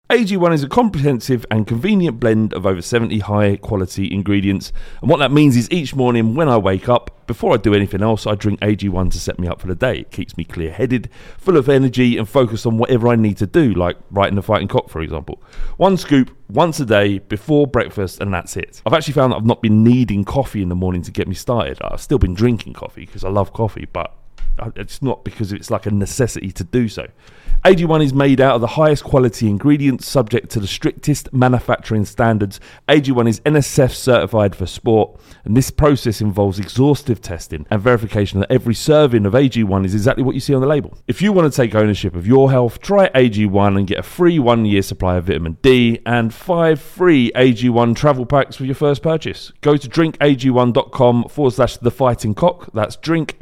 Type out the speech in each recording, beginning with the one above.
AG1 is a comprehensive and convenient blend of over 70 high-quality ingredients. And what that means is each morning when I wake up, before I do anything else, I drink AG1 to set me up for the day. It keeps me clear-headed, full of energy and focused on whatever I need to do, like writing The Fighting Cock, for example. One scoop, once a day, before breakfast, and that's it. I've actually found that I've not been needing coffee in the morning to get me started. I've still been drinking coffee because I love coffee, but it's not because it's like a necessity to do so. AG1 is made out of the highest quality ingredients subject to the strictest manufacturing standards. AG1 is NSF certified for sport, and this process involves exhaustive testing and verification that every serving of AG1 is exactly what you see on the label. If you want to take ownership of your health, try AG1 and get a free 1-year supply of vitamin D and 5 free AG1 travel packs with your first purchase. Go to drinkag1.com/thefightingcock. That's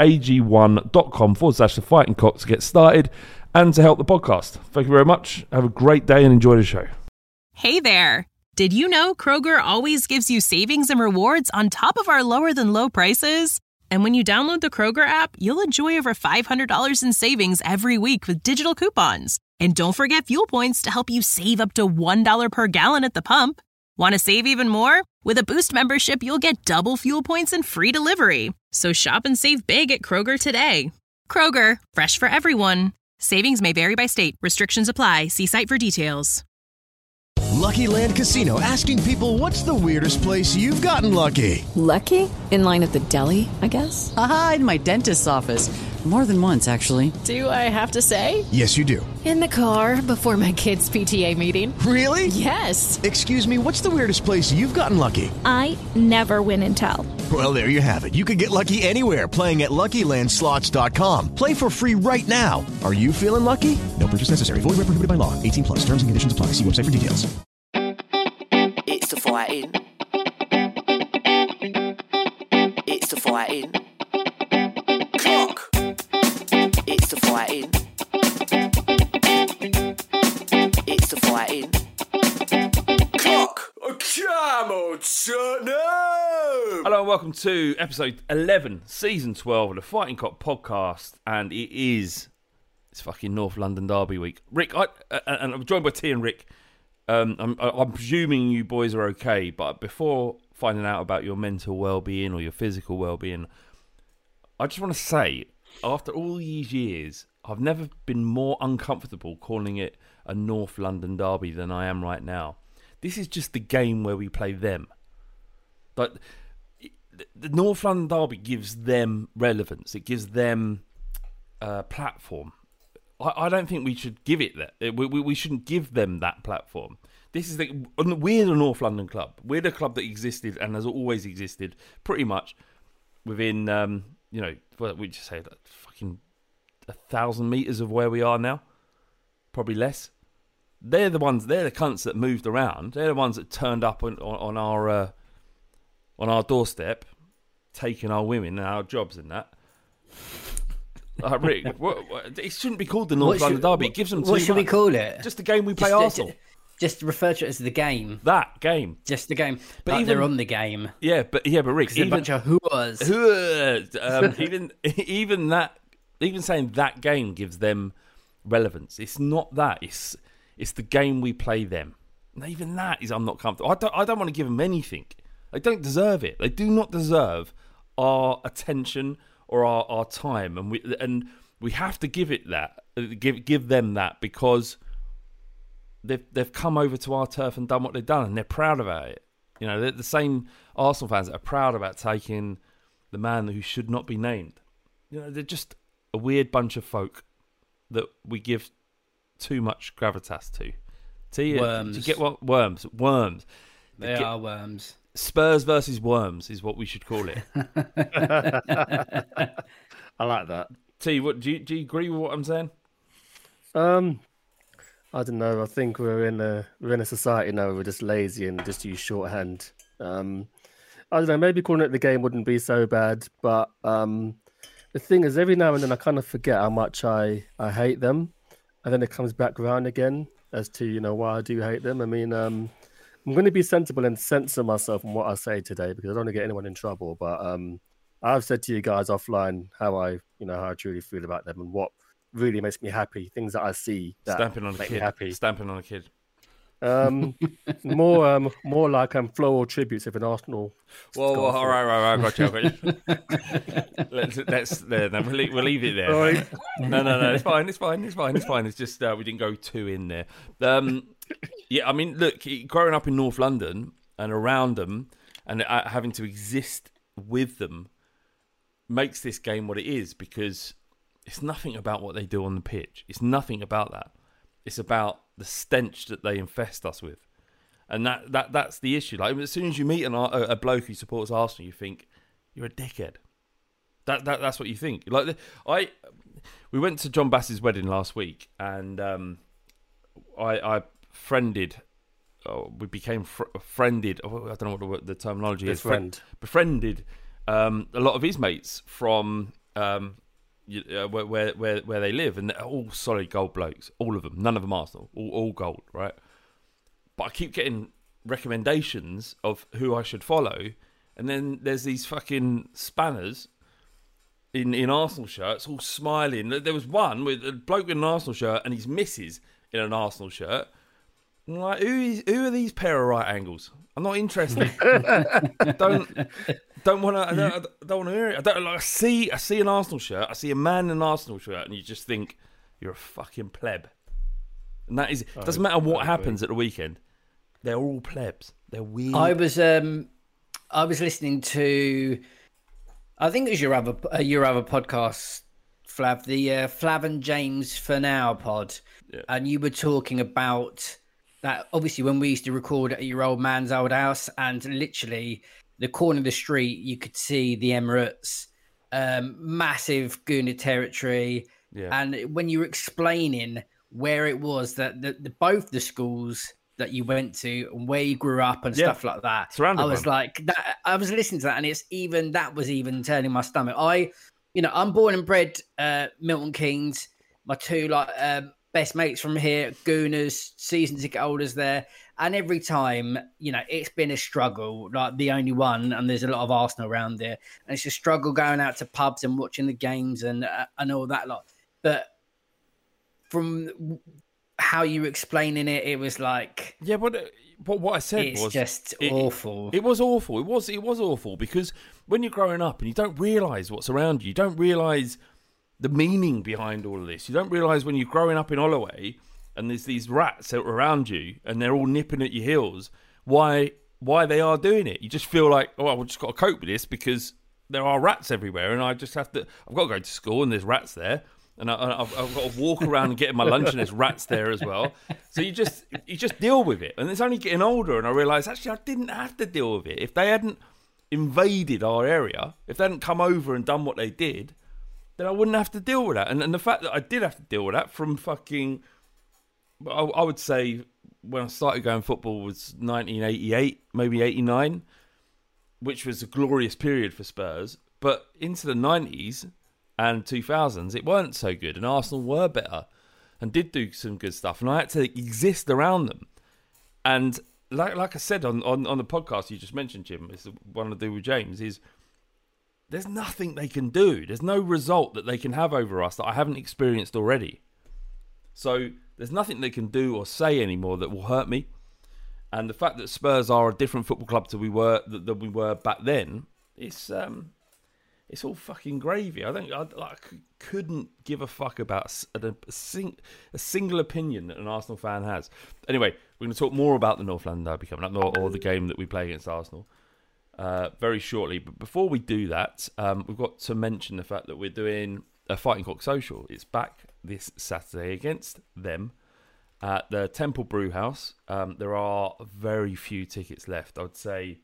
drinkag1.com/thefightingcock to get started and to help the podcast. Thank you very much. Have a great day and enjoy the show. Hey there. Did you know Kroger always gives you savings and rewards on top of our lower than low prices? And when you download the Kroger app, you'll enjoy over $500 in savings every week with digital coupons. And don't forget fuel points to help you save up to $1 per gallon at the pump. Want to save even more? With a Boost membership, you'll get double fuel points and free delivery. So shop and save big at Kroger today. Kroger, fresh for everyone. Savings may vary by state. Restrictions apply. See site for details. Lucky Land Casino, asking people, what's the weirdest place you've gotten lucky? Lucky? In line at the deli, I guess? Aha, in my dentist's office. More than once, actually. Do I have to say? Yes, you do. In the car before my kids' PTA meeting. Really? Yes. Excuse me, what's the weirdest place you've gotten lucky? I never win and tell. Well, there you have it. You can get lucky anywhere, playing at LuckyLandSlots.com. Play for free right now. Are you feeling lucky? No purchase necessary. Void where prohibited by law. 18+. Terms and conditions apply. See website for details. It's the fighting. It's the fighting. Clock. It's the fighting. It's the fighting. Clock. Come on, no. Hello and welcome to episode 11, season 12 of the Fighting Cock podcast, and it's fucking North London Derby week. Rick, and I'm joined by T and Rick. I'm presuming you boys are okay, but before finding out about your mental well-being or your physical well-being, I just want to say, after all these years, I've never been more uncomfortable calling it a North London Derby than I am right now. This is just the game where we play them. But the North London Derby gives them relevance. It gives them a platform. I don't think we should give it that. We shouldn't give them that platform. We're the North London club. We're the club that existed and has always existed pretty much within, we just say that fucking 1,000 metres of where we are now. Probably less. They're the cunts that moved around. They're the ones that turned up on our doorstep, taking our women and our jobs and that. Rick, it shouldn't be called the North London Derby. It gives them too much. What should we call it? Just the game we play Arsenal. Just refer to it as the game. That game. Just the game. But like they're on the game. Yeah, but Rick, even a bunch of whoas. Even saying that game gives them relevance. It's not that. It's the game we play them. And even that is I'm not comfortable. I don't want to give them anything. They don't deserve it. They do not deserve our attention or our time, and we have to give it that, give them that, because they've come over to our turf and done what they've done, and they're proud about it. You know, they're the same Arsenal fans that are proud about taking the man who should not be named. You know, they're just a weird bunch of folk that we give too much gravitas to. Worms. Do you get what? Worms. They are worms. Spurs versus worms is what we should call it. I like that. T, what do you agree with what I'm saying? I don't know. I think we're in a society now where we're just lazy and just use shorthand. I don't know. Maybe calling it the game wouldn't be so bad, but the thing is, every now and then I kind of forget how much I hate them, and then it comes back around again as to why I do hate them. I mean, I'm going to be sensible and censor myself on what I say today because I don't want to get anyone in trouble. But I've said to you guys offline how I truly feel about them and what really makes me happy. Things that I see that Stamping on make a me kid. happy. Stamping on a kid. More like floral tributes of an Arsenal. Well, all right, got you. Let's there. No, we'll leave it there. Sorry. No, it's fine. It's just we didn't go too in there. Yeah, I mean, look, growing up in North London and around them, and having to exist with them, makes this game what it is, because it's nothing about what they do on the pitch. It's nothing about that. It's about the stench that they infest us with. And that's the issue. Like, as soon as you meet a bloke who supports Arsenal, you think you're a dickhead. That's what you think. Like, we went to John Bass's wedding last week, and I friended. We became friended. I don't know what the terminology is. Befriended a lot of his mates from where they live, and they're all solid gold blokes. All of them. None of them Arsenal. All gold, right? But I keep getting recommendations of who I should follow, and then there's these fucking spanners in Arsenal shirts, all smiling. There was one with a bloke in an Arsenal shirt and his missus in an Arsenal shirt. I'm like, who are these pair of right angles? I'm not interested. don't want to hear it. I see an Arsenal shirt. I see a man in an Arsenal shirt, and you just think you're a fucking pleb. And that is, it doesn't matter what happens at the weekend. They're all plebs. They're weird. I was listening to, I think it was your other podcast, Flav, the Flav and James for Now pod, and you were talking about that. Obviously, when we used to record at your old man's old house, and literally the corner of the street, you could see the Emirates, massive Gooner territory, and when you were explaining where it was that both the schools that you went to and where you grew up and stuff like that. Surrounded I was like, that, I was listening to that, and that was even turning my stomach. I'm born and bred Milton Keynes. My two best mates from here, Gooners, season ticket holders there, and every time, it's been a struggle. Like, the only one, and there's a lot of Arsenal around there, and it's a struggle going out to pubs and watching the games and all that lot. But from how you were explaining it, it was like, but what I said it's was just awful. It was awful. It was awful, because when you're growing up and you don't realise what's around you, you don't realise the meaning behind all of this. You don't realise when you're growing up in Holloway and there's these rats out around you and they're all nipping at your heels, why they are doing it. You just feel like, I've just got to cope with this because there are rats everywhere, and I've got to go to school and there's rats there. And I've got to walk around and get my lunch, and there's rats there as well. So you just deal with it. And it's only getting older, and I realise, actually, I didn't have to deal with it. If they hadn't invaded our area, if they hadn't come over and done what they did, then I wouldn't have to deal with that. And the fact that I did have to deal with that from fucking, I would say, when I started going football was 1988, maybe 89, which was a glorious period for Spurs. But into the 90s... and 2000s, it weren't so good, and Arsenal were better and did do some good stuff, and I had to exist around them. And like I said on the podcast you just mentioned, Jim, it's the one to do with James, is there's nothing they can do. There's no result that they can have over us that I haven't experienced already. So there's nothing they can do or say anymore that will hurt me. And the fact that Spurs are a different football club than we were back then, it's all fucking gravy. I couldn't give a fuck about a single opinion that an Arsenal fan has. Anyway, we're going to talk more about the North London Derby coming up, or the game that we play against Arsenal, very shortly. But before we do that, we've got to mention the fact that we're doing a Fighting Cock Social. It's back this Saturday against them at the Temple Brew House. There are very few tickets left. I would say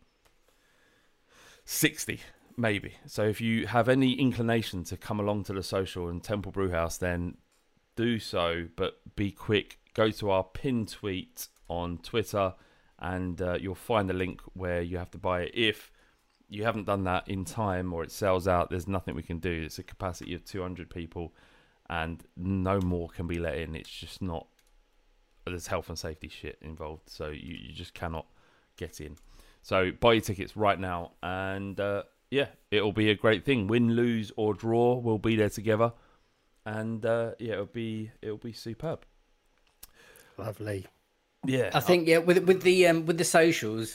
60. Maybe. So if you have any inclination to come along to the social and Temple Brewhouse, then do so, but be quick. Go to our pinned tweet on Twitter and you'll find the link where you have to buy it. If you haven't done that in time or it sells out, there's nothing we can do. It's a capacity of 200 people and no more can be let in. It's just not... There's health and safety shit involved, so you just cannot get in. So buy your tickets right now, and... it'll be a great thing. Win, lose, or draw, we'll be there together, and it'll be superb. Lovely. Yeah, I think with the socials,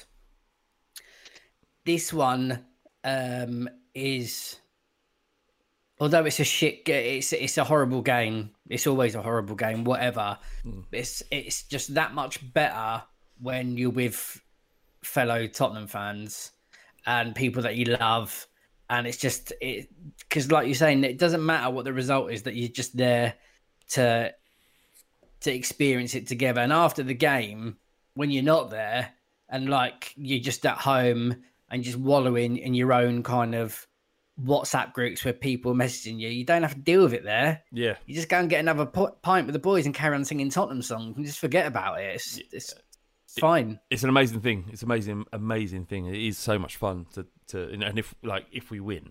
this one is, although it's it's a horrible game. It's always a horrible game. Whatever, it's just that much better when you're with fellow Tottenham fans and people that you love, and it's just because, like you're saying, it doesn't matter what the result is. That you're just there to experience it together. And after the game, when you're not there and like you're just at home and just wallowing in your own kind of WhatsApp groups where people are messaging you, you don't have to deal with it there. Yeah, you just go and get another pint with the boys and carry on singing Tottenham songs and just forget about it. It's fine. It's an amazing thing. It's an amazing thing. It is so much fun to and if we win,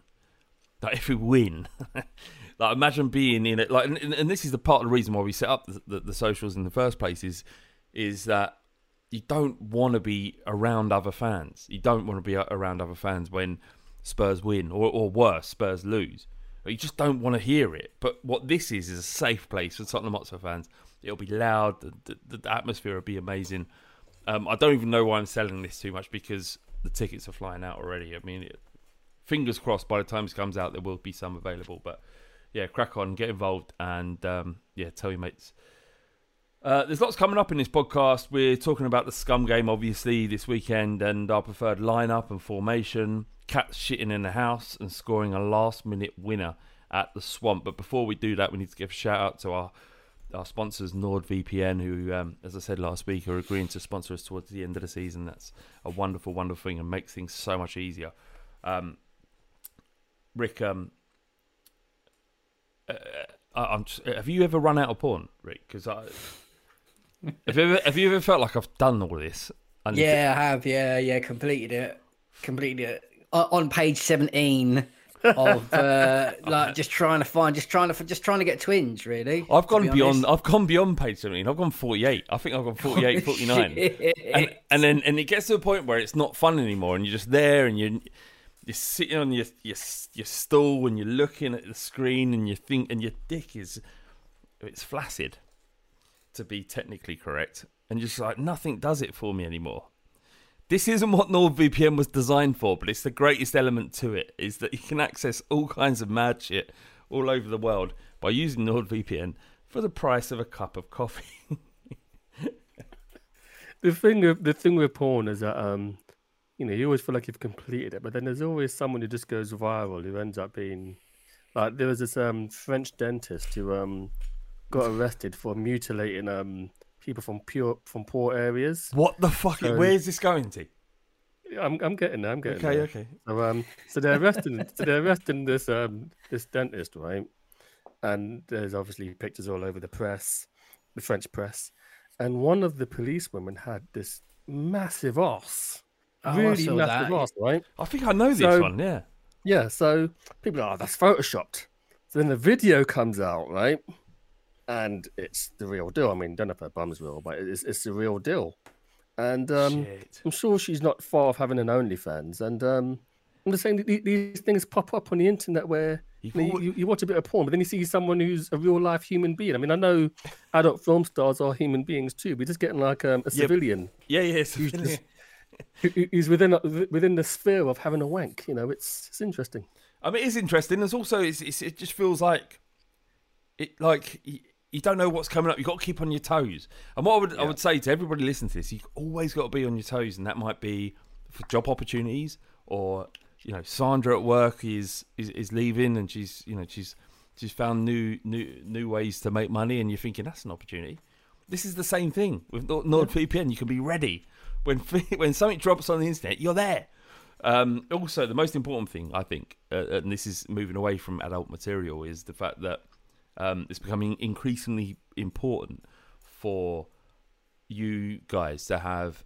like imagine being in it. Like, and this is the part of the reason why we set up the socials in the first place is that you don't want to be around other fans. You don't want to be around other fans when Spurs win or worse, Spurs lose. You just don't want to hear it. But what this is a safe place for Tottenham Hotspur fans. It'll be loud. The atmosphere will be amazing. I don't even know why I'm selling this too much because the tickets are flying out already. I mean, fingers crossed by the time this comes out, there will be some available. But yeah, crack on, get involved, and tell your mates. There's lots coming up in this podcast. We're talking about the Scum game, obviously, this weekend, and our preferred lineup and formation. Cats shitting in the house and scoring a last-minute winner at the Swamp. But before we do that, we need to give a shout-out to our sponsors, NordVPN, who, as I said last week, are agreeing to sponsor us towards the end of the season. That's a wonderful, wonderful thing and makes things so much easier. Rick, have you ever run out of porn, Rick? Because have you ever felt like I've done all this? Yeah, I have. Yeah, completed it on page 17 of like just trying to get twins. Really, I've gone beyond page 17. I've gone 48. I think I've gone 48, 49, and then it gets to a point where it's not fun anymore, and you're just there, and you're sitting on your stool and you're looking at the screen and you think, and your dick it's flaccid, to be technically correct, and just like nothing does it for me anymore. This isn't what NordVPN was designed for, but it's the greatest element to it, is that you can access all kinds of mad shit all over the world by using NordVPN for the price of a cup of coffee. The thing with porn is that you always feel like you've completed it, but then there's always someone who just goes viral who ends up being like, there was this French dentist who got arrested for mutilating people from poor areas. What the fuck? Where is this going to? I'm getting there. Okay. So they're arresting this dentist, right? And there's obviously pictures all over the press, the French press, and one of the policewomen had this massive ass. Really massive ass, right? I think I know this one, yeah. Yeah, so people are, that's photoshopped. So then the video comes out, right? And it's the real deal. I mean, don't know if her bum's real, but it's the real deal. And I'm sure she's not far off having an OnlyFans. And I'm just saying that these things pop up on the internet where you watch a bit of porn, but then you see someone who's a real-life human being. I mean, I know adult film stars are human beings too, but just getting like a civilian. Yeah, civilian. Who's within the sphere of having a wank. It's interesting. I mean, it is interesting. There's also it just feels like you don't know what's coming up. You've got to keep on your toes. And what I would say to everybody listening to this, you've always got to be on your toes, and that might be for job opportunities, or Sandra at work is leaving, and she's found new ways to make money, and you're thinking that's an opportunity. This is the same thing with NordVPN. You can be ready when something drops on the internet. You're there. Also, the most important thing, I think, and this is moving away from adult material, is the fact that it's becoming increasingly important for you guys to have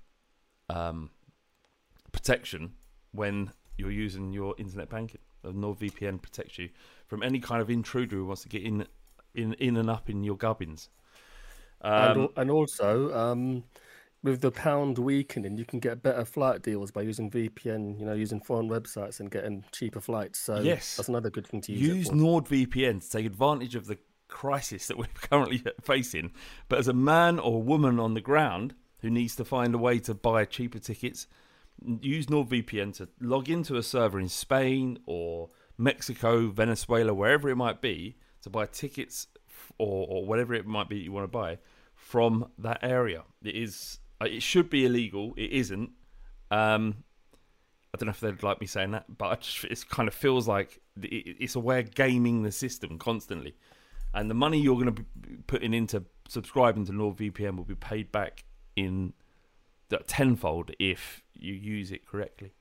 protection when you're using your internet banking. NordVPN protects you from any kind of intruder who wants to get in and up in your gubbins. And also, with the pound weakening, you can get better flight deals by using VPN, using foreign websites and getting cheaper flights. So yes, that's another good thing to use. Use NordVPN to take advantage of the crisis that we're currently facing. But as a man or woman on the ground who needs to find a way to buy cheaper tickets, use NordVPN to log into a server in Spain or Mexico, Venezuela, wherever it might be, to buy tickets or whatever it might be you want to buy from that area. It should be illegal. It isn't. I don't know if they'd like me saying that, but it kind of feels like it's a way of gaming the system constantly. And the money you're going to be putting into subscribing to NordVPN will be paid back in that tenfold if you use it correctly.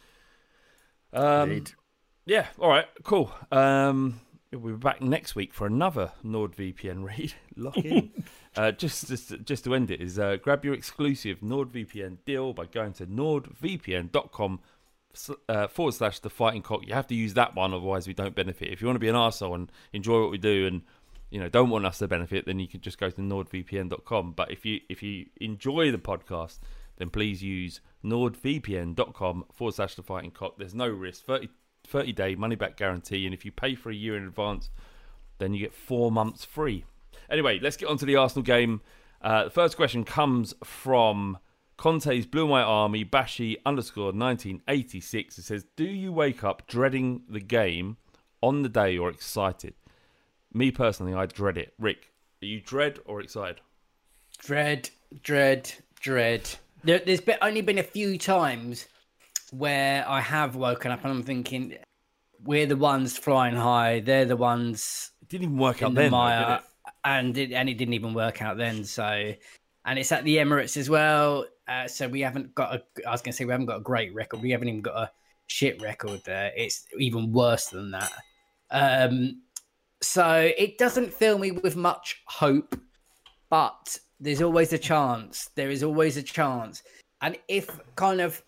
Yeah, all right, cool. We'll be back next week for another NordVPN read. Lock in. Just to end it is grab your exclusive NordVPN deal by going to nordvpn.com /The Fighting Cock. You have to use that one, otherwise we don't benefit. If you want to be an arsehole and enjoy what we do and don't want us to benefit, then you can just go to nordvpn.com. But if you enjoy the podcast, then please use nordvpn.com /The Fighting Cock. There's no risk. 30-day money-back guarantee, and if you pay for a year in advance, then you get 4 months free. Anyway, let's get on to the Arsenal game. The first question comes from Conte's Blue and White Army, Bashi _1986. It says, do you wake up dreading the game on the day or excited? Me personally, I dread it. Rick, are you dread or excited? Dread. There's only been a few times where I have woken up and I'm thinking, we're the ones flying high. They're the ones. It didn't even work out then, Maya, and it didn't even work out then. So, and it's at the Emirates as well. So we haven't got I was going to say we haven't got a great record. We haven't even got a shit record there. It's even worse than that. So it doesn't fill me with much hope, but there's always a chance. There is always a chance. And if kind of,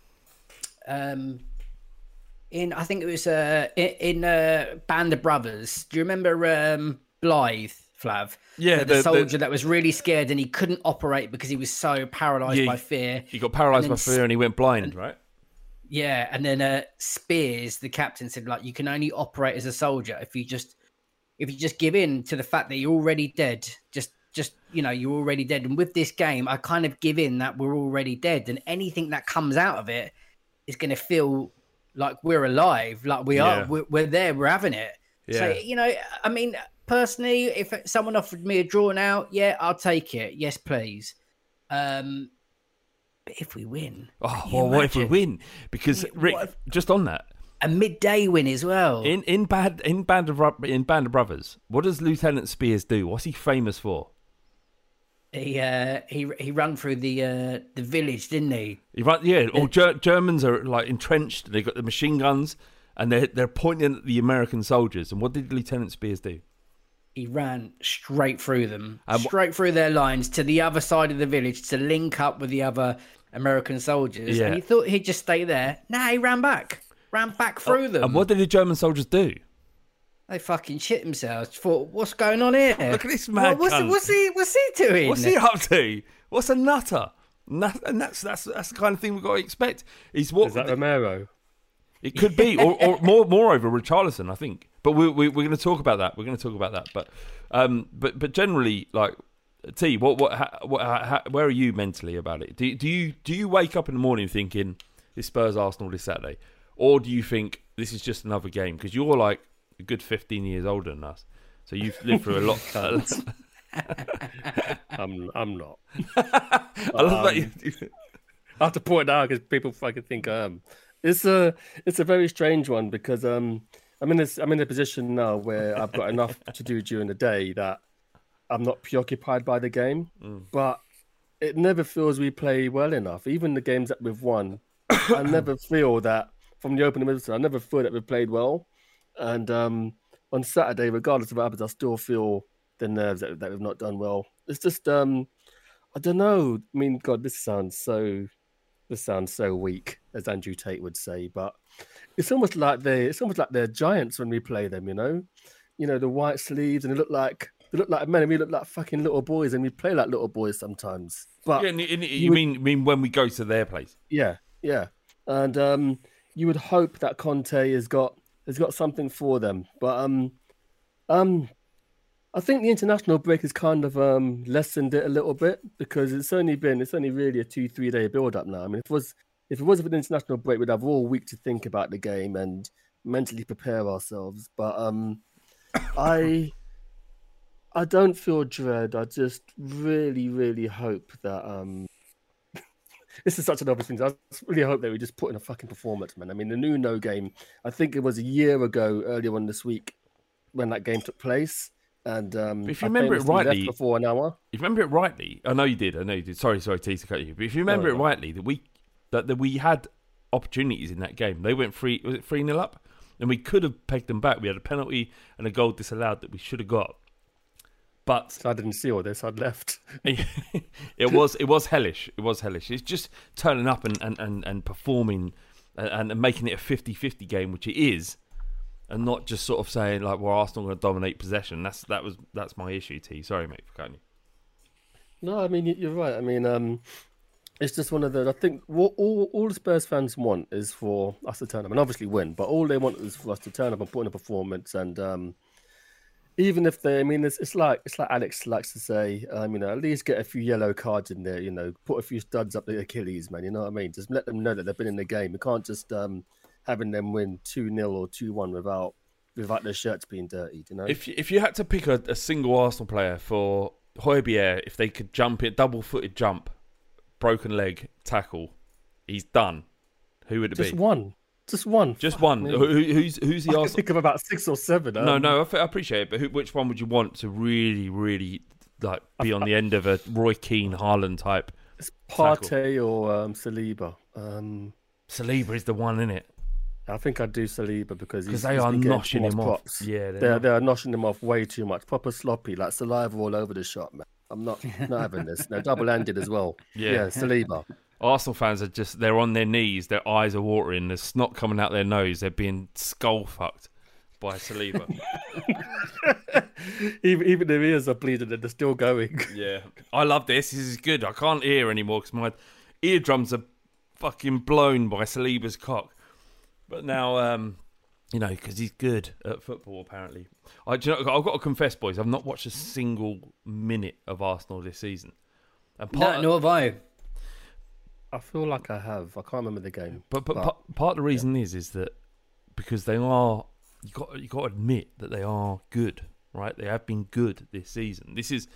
I think it was in Band of Brothers. Do you remember Blythe, Flav? Yeah, the soldier that was really scared and he couldn't operate because he was so paralysed by fear. He got paralysed by fear and he went blind, right? Yeah, and then Spears, the captain, said like you can only operate as a soldier if you just give in to the fact that you're already dead. Just you're already dead. And with this game, I kind of give in that we're already dead, and anything that comes out of it is going to feel like we're alive, like we are. We're there. We're having it. Yeah. So I mean, personally, if someone offered me a draw now, yeah, I'll take it. Yes, please. But if we win, what if we win? Because Rick, just on that, a midday win as well. In Band of Brothers, what does Lieutenant Spears do? What's he famous for? He ran through the village, didn't he? All Germans are like entrenched. They got the machine guns, and they're pointing at the American soldiers. And what did Lieutenant Spears do? He ran straight through them, straight through their lines to the other side of the village to link up with the other American soldiers. Yeah. And he thought he'd just stay there. Nah, he ran back through them. And what did the German soldiers do? They fucking shit themselves. Thought, what's going on here? Look at this man. What's he doing? What's he up to? What's a nutter? And that's the kind of thing we've got to expect. Is that Romero? It could be, or moreover, Richarlison, I think. But we're going to talk about that. But generally, like T, where are you mentally about it? Do you wake up in the morning thinking this Spurs Arsenal this Saturday, or do you think this is just another game? Because you're like a good 15 years older than us, so you've lived through a lot. I'm not. I love that. I have to point it out because people fucking think I am. It's a very strange one because I'm in a position now where I've got enough to do during the day that I'm not preoccupied by the game. But it never feels we play well enough. Even the games that we've won, I never feel that from the opening minutes. I never feel that we played well. And on Saturday, regardless of what happens, I still feel the nerves that we've not done well. It's just I don't know. I mean, God, this sounds so weak, as Andrew Tate would say, but it's almost like they're giants when we play them, the white sleeves, and they look like men, and we look like fucking little boys, and we play like little boys sometimes. But you mean when we go to their place? Yeah, and you would hope that Conte has got something for them, but I think the international break has kind of lessened it a little bit because it's only really a 2-3 day build up now. I mean, if it was an international break, we'd have all week to think about the game and mentally prepare ourselves. But I don't feel dread. I just really, really hope that this is such an obvious thing. I really hope that we just put in a fucking performance, man. I mean, the Nuno game, I think it was a year ago, earlier on this week, when that game took place. And if you remember it rightly, before an hour. If you remember it rightly, I know you did. Sorry, T, to cut you. But if you remember it rightly, that we had opportunities in that game. They went 3-0 up, and we could have pegged them back. We had a penalty and a goal disallowed that we should have got. But I didn't see all this. I'd left. It was hellish. It was hellish. It's just turning up and performing and making it a 50-50 game, which it is, and not just sort of saying like, "Well, Arsenal going to dominate possession." That's my issue. T. Sorry, mate, for cutting you. No, I mean you're right. I mean, it's just one of the. I think what all the Spurs fans want is for us to turn up and obviously win, but all they want is for us to turn up and put in a performance and. Even if they, I mean, it's like Alex likes to say, at least get a few yellow cards in there, put a few studs up the Achilles, man. You know what I mean? Just let them know that they've been in the game. We can't just having them win 2-0 or 2-1 without their shirts being dirtied. You know. If you had to pick a single Arsenal player for Højbjerg, if they could jump it, double-footed jump, broken leg tackle, he's done. Who would it be? Just one. Just one. Who's the Arsenal? I think of about 6 or 7. No, I appreciate it, but which one would you want to really, really like be on the end of a Roy Keane, Haaland type? It's Partey or Saliba. Saliba is the one, isn't it? I think I'd do Saliba because they are noshing him off. Yeah, they are noshing him off way too much. Proper sloppy, like saliva all over the shot, man. I'm not having this. No, double-handed as well. Yeah, Saliba. Arsenal fans they're on their knees, their eyes are watering, there's snot coming out their nose, they're being skull fucked by Saliba. even their ears are bleeding and they're still going. Yeah. I love this. This is good. I can't hear anymore because my eardrums are fucking blown by Saliba's cock. But now, because he's good at football, apparently. I've got to confess, boys, I've not watched a single minute of Arsenal this season. And nor have I. I feel like I have. I can't remember the game. But part of the reason is that because they are, you got to admit that they are good, right? They have been good this season.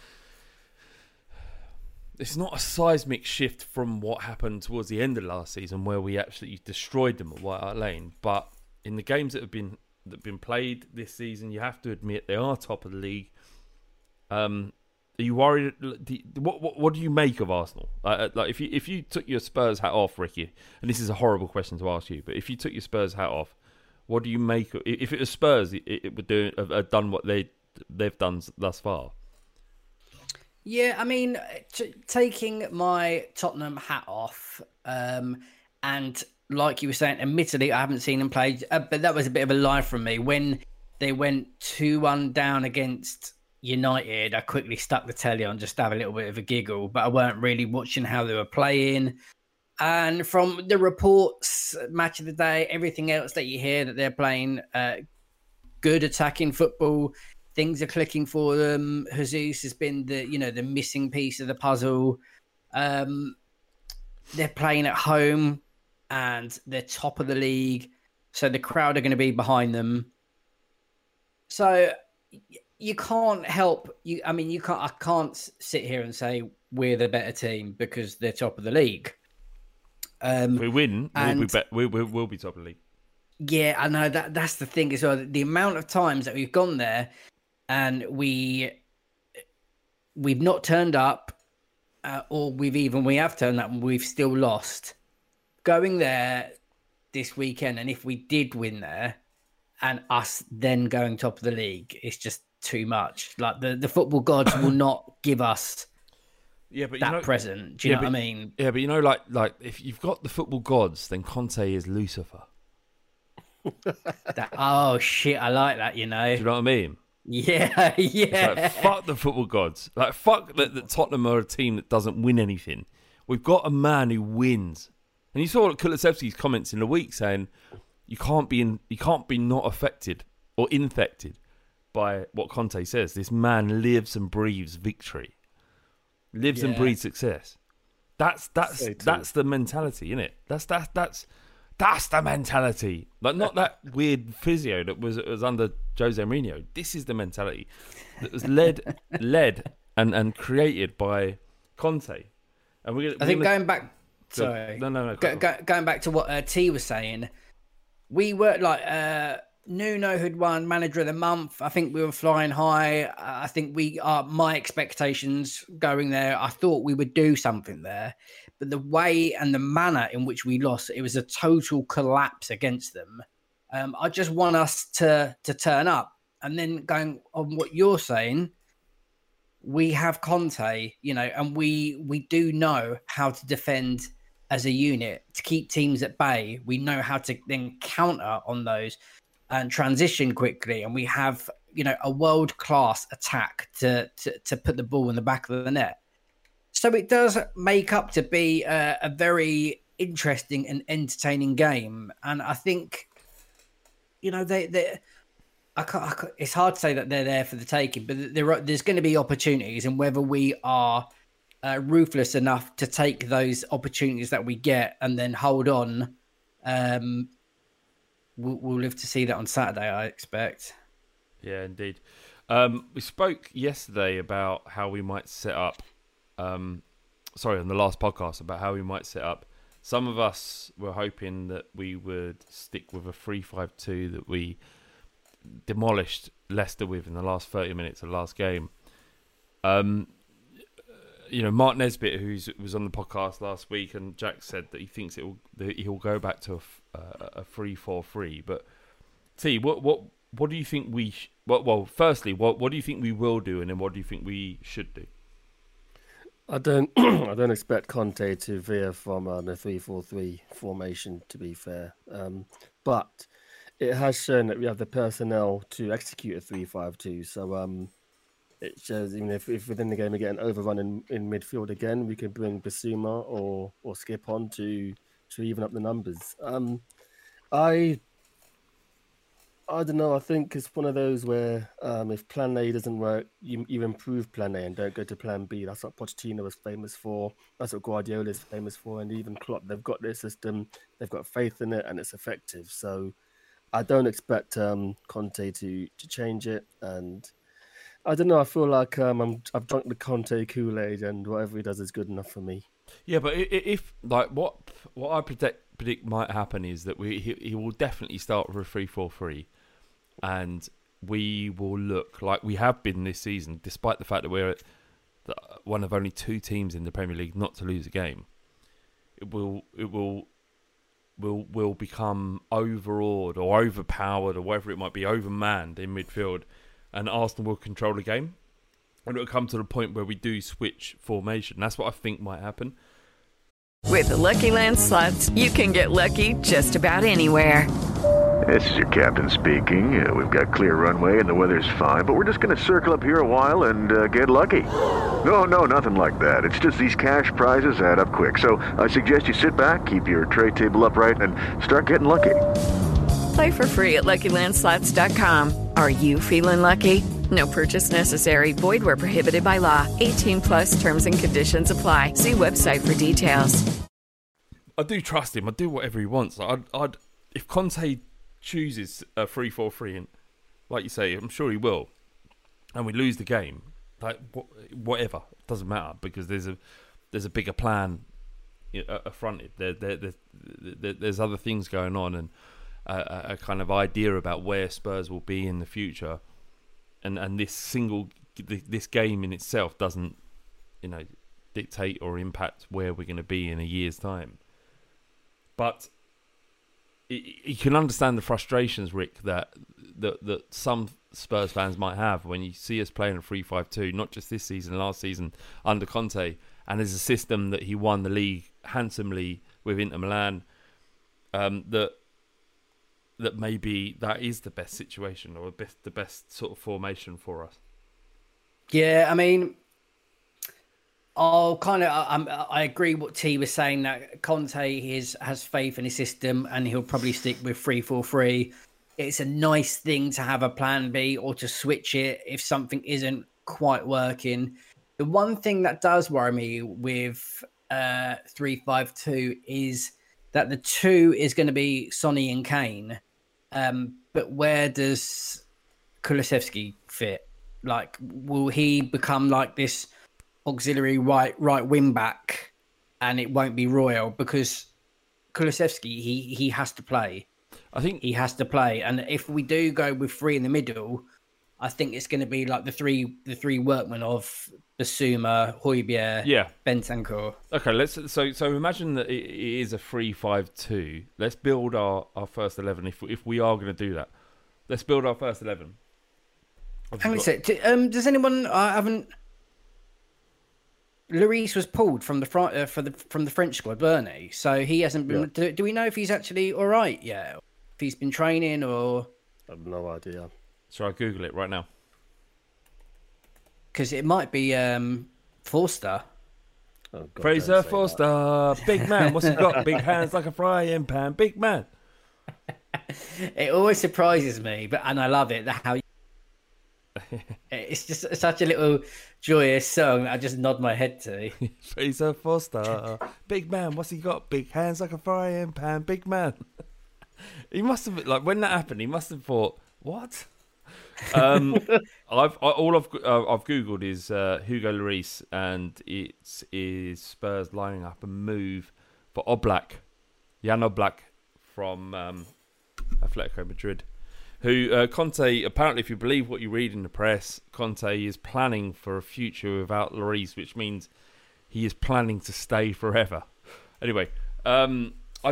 It's not a seismic shift from what happened towards the end of last season where we actually destroyed them at White Hart Lane. But in the games that have been played this season, you have to admit they are top of the league. Are you worried? What do you make of Arsenal? Like if you took your Spurs hat off, Ricky, and this is a horrible question to ask you, but if you took your Spurs hat off, what do you make? If it was Spurs, it would have done what they've done thus far. Yeah, I mean, taking my Tottenham hat off, and like you were saying, admittedly, I haven't seen them play, but that was a bit of a lie from me when they went 2-1 down against United. I quickly stuck the telly on just to have a little bit of a giggle, but I weren't really watching how they were playing. And from the reports, match of the day, everything else that you hear, that they're playing good attacking football, things are clicking for them. Jesus has been the missing piece of the puzzle. They're playing at home and they're top of the league, so the crowd are going to be behind them. So you can't help I can't sit here and say we're the better team because they're top of the league. If we win, we'll be top of the league. Yeah, I know that's the thing as well. The amount of times that we've gone there and we've not turned up, or we have turned up and we've still lost. Going there this weekend, and if we did win there, and us then going top of the league, it's just too much. Like the football gods will not give us that present. Do you know what I mean? Yeah, but like if you've got the football gods, then Conte is Lucifer. Oh shit, I like that. Do you know what I mean? Yeah. Like, fuck the football gods. Like fuck that Tottenham are a team that doesn't win anything. We've got a man who wins. And you saw Kulusevski's comments in the week saying you can't be not affected or infected by what Conte says. This man lives and breathes victory, lives and breathes success. That's the mentality, isn't it? That's the mentality. Like, not that weird physio that was under Jose Mourinho. This is the mentality that was led and created by Conte. And going back. Sorry. No. Going back to what T was saying, we were like Nuno had won Manager of the Month. I think we were flying high. I think my expectations going there, I thought we would do something there. But the way and the manner in which we lost, it was a total collapse against them. I just want us to turn up. And then going on what you're saying, we have Conte, and we do know how to defend as a unit, to keep teams at bay. We know how to then counter on those and transition quickly. And we have, a world-class attack to put the ball in the back of the net. So it does make up to be a very interesting and entertaining game. And I think, it's hard to say that they're there for the taking, but there's going to be opportunities, and whether we are ruthless enough to take those opportunities that we get and then hold on, we'll live to see that on Saturday, I expect. Yeah, indeed. We spoke yesterday about how we might set up, on the last podcast, about how we might set up. Some of us were hoping that we would stick with a 3-5-2 that we demolished Leicester with in the last 30 minutes of the last game. Mark Nesbitt, who was on the podcast last week, and Jack said that he thinks he'll go back to a 3-4-3. But T, what do you think we? Firstly, what do you think we will do, and then what do you think we should do? I don't expect Conte to veer from the 3-4-3 formation, to be fair. But it has shown that we have the personnel to execute a 3-5-2. So it shows, even if within the game we get an overrun in midfield again, we can bring Bissouma or Skip on to even up the numbers. I don't know. I think it's one of those where if Plan A doesn't work, you improve Plan A and don't go to Plan B. That's what Pochettino was famous for. That's what Guardiola is famous for. And even Klopp, they've got their system, they've got faith in it, and it's effective. So I don't expect Conte to change it. And I don't know. I feel like I've drunk the Conte Kool-Aid, and whatever he does is good enough for me. Yeah, but if like what I predict might happen is that he will definitely start with a 3-4-3, and we will look like we have been this season, despite the fact that we're one of only two teams in the Premier League not to lose a game. It will become overawed or overpowered or whatever it might be, overmanned in midfield, and Arsenal will control the game. And it'll come to the point where we do switch formation. That's what I think might happen. With the Lucky Land Slots, you can get lucky just about anywhere. This is your captain speaking. We've got clear runway and the weather's fine, but we're just going to circle up here a while and get lucky. No, nothing like that. It's just these cash prizes add up quick. So I suggest you sit back, keep your tray table upright, and start getting lucky. Play for free at LuckyLandSlots.com. Are you feeling lucky? No purchase necessary. Void where prohibited by law. 18+ terms and conditions apply. See website for details. I do trust him. I do whatever he wants. If Conte chooses a 3-4-3, and like you say, I'm sure he will, and we lose the game, like whatever, it doesn't matter, because there's a bigger plan affronted. There's other things going on, and a kind of idea about where Spurs will be in the future, and this game in itself doesn't, dictate or impact where we're going to be in a year's time. But you can understand the frustrations, Rick, that some Spurs fans might have when you see us playing a 3-5-2, not just this season, last season under Conte, and there's a system that he won the league handsomely with Inter Milan. That maybe that is the best situation, or the best sort of formation for us. Yeah, I mean, I agree what T was saying, that Conte has faith in his system, and he'll probably stick with 3-4-3. it's a nice thing to have a plan B or to switch it if something isn't quite working. The one thing that does worry me with 3-5-2 is that the 2 is going to be Sonny and Kane. But where does Kulusevski fit? Like, will he become like this auxiliary right wing back, and it won't be Royal? Because Kulusevski, he has to play. I think he has to play, and if we do go with 3 in the middle, I think it's going to be like the three workmen of Basuma, Højbjerg, Bentancur. Okay, so imagine that it is a 3-5-2. Let's build our first 11 if we are going to do that. Let's build our first 11. Hang on a sec. Does anyone? I haven't. Lloris was pulled from the from the French squad, weren't he? So he hasn't been. Yeah. Do we know if he's actually all right yet? If he's been training or? I have no idea. Shall I Google it right now? Because it might be Forster. Oh, God, Fraser Forster, big man. What's he got? Big hands like a frying pan. Big man. It always surprises me, and I love it. How it's just such a little joyous song. I just nod my head to. Fraser Forster, big man. What's he got? Big hands like a frying pan. Big man. He must have, like, when that happened, he must have thought, what? I've googled is Hugo Lloris, and it is Spurs lining up a move for Jan Oblak from Atletico Madrid, who Conte, apparently, if you believe what you read in the press, Conte is planning for a future without Lloris, which means he is planning to stay forever. Anyway, I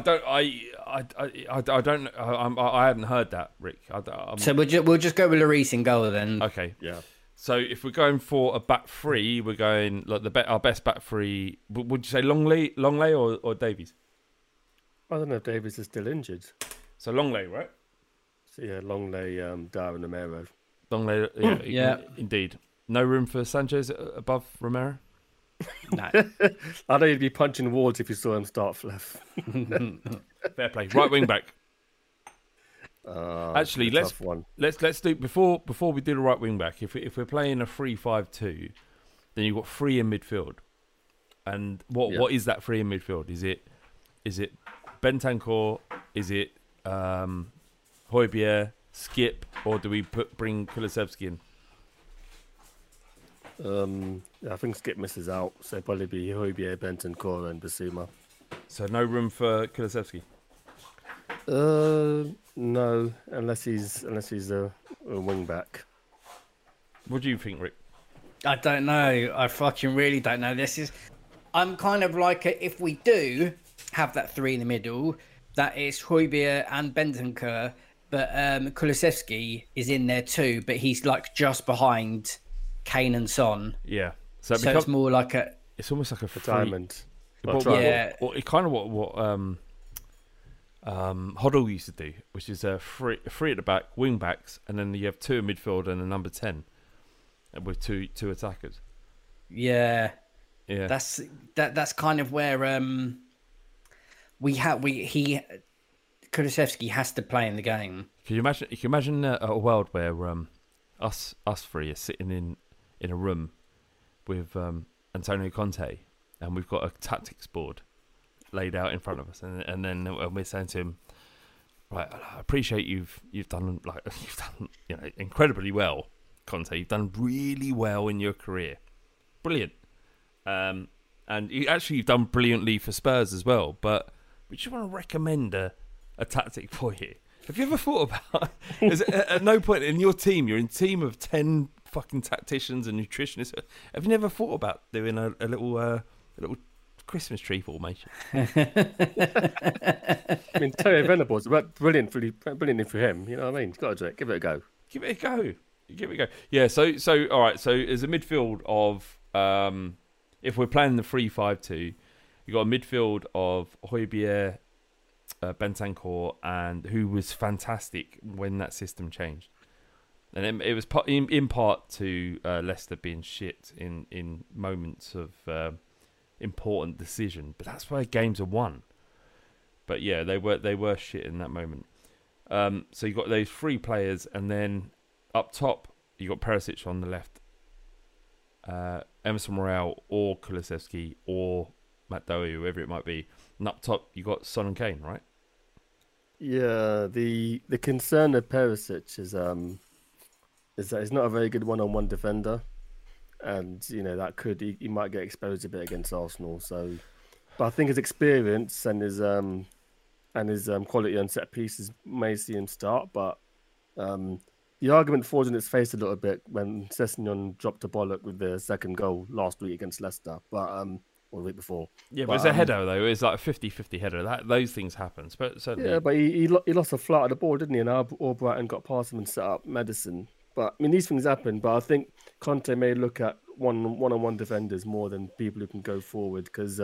hadn't heard that, Rick. So we'll just go with Lloris in goal then. Okay, yeah. So if we're going for a back three, we're going like our best back three. Would you say Longley or Davies? I don't know if Davies is still injured. So Longley, right? So yeah, Longley, Darwin Romero. Longley, yeah, indeed. No room for Sanchez above Romero. No. I know you'd be punching walls if you saw him start, Fluff. Fair play. Right wing back. Actually, let's do before we do the right wing back. If we're playing a 3-5-2, then you've got 3 in midfield. And what is that 3 in midfield? Is it Bentancur? Is it Højbjerg, Skip, or do we bring Kulusevski in? I think Skip misses out, so it'll probably be Højbjerg, Bentancur, and Basuma. So no room for Kulusevski? No, unless he's a wing back. What do you think, Rick? I don't know. I fucking really don't know. I'm kind of like if we do have that 3 in the middle, that is Højbjerg and Bentancur, but Kulusevski is in there too, but he's like just behind Kane and Son. Yeah. So it's more like it's almost like a diamond. What kind of what Hoddle used to do, which is three at the back, wing backs, and then you have 2 in midfield and a number 10 with two attackers. Yeah. That's kind of where Kulusevski has to play in the game. Can you imagine a world where us 3 are sitting in a room with Antonio Conte, and we've got a tactics board laid out in front of us, and then we're saying to him, right, I appreciate you've done incredibly well, Conte. You've done really well in your career, brilliant, and you've done brilliantly for Spurs as well. But we just want to recommend a tactic for you. Have you ever thought about? At no point in your team, you're in a team of 10 fucking tacticians and nutritionists. Have you never thought about doing a little Christmas tree formation? I mean, Theo Venables, brilliant for him. You know what I mean? You've got to do it. Give it a go. Give it a go. Yeah. So all right. So as a midfield of if we're playing the 3-5-2, you got a midfield of Højbjerg, Bentancur, and who was fantastic when that system changed. And it was in part to Leicester being shit in moments of important decision, but that's why games are won. But yeah, they were shit in that moment. So you've got those three players, and then up top, you've got Perisic on the left, Emerson Royale or Kulusevski or Matt Dowie, whoever it might be. And up top, you've got Son and Kane, right? Yeah, the concern of Perisic is that he's not a very good one-on-one defender, and that he might get exposed a bit against Arsenal. So, but I think his experience and his quality on set pieces may see him start. But the argument falls in its face a little bit when Sessegnon dropped a bollock with the second goal last week against Leicester, or the week before. Yeah, but it's a header, though. It's like a 50-50 header. Those things happen. But certainly... Yeah, but he lost a flight of the ball, didn't he? And Albrighton got past him and set up Maddison. But, I mean, these things happen. But I think Conte may look at one-on-one defenders more than people who can go forward, because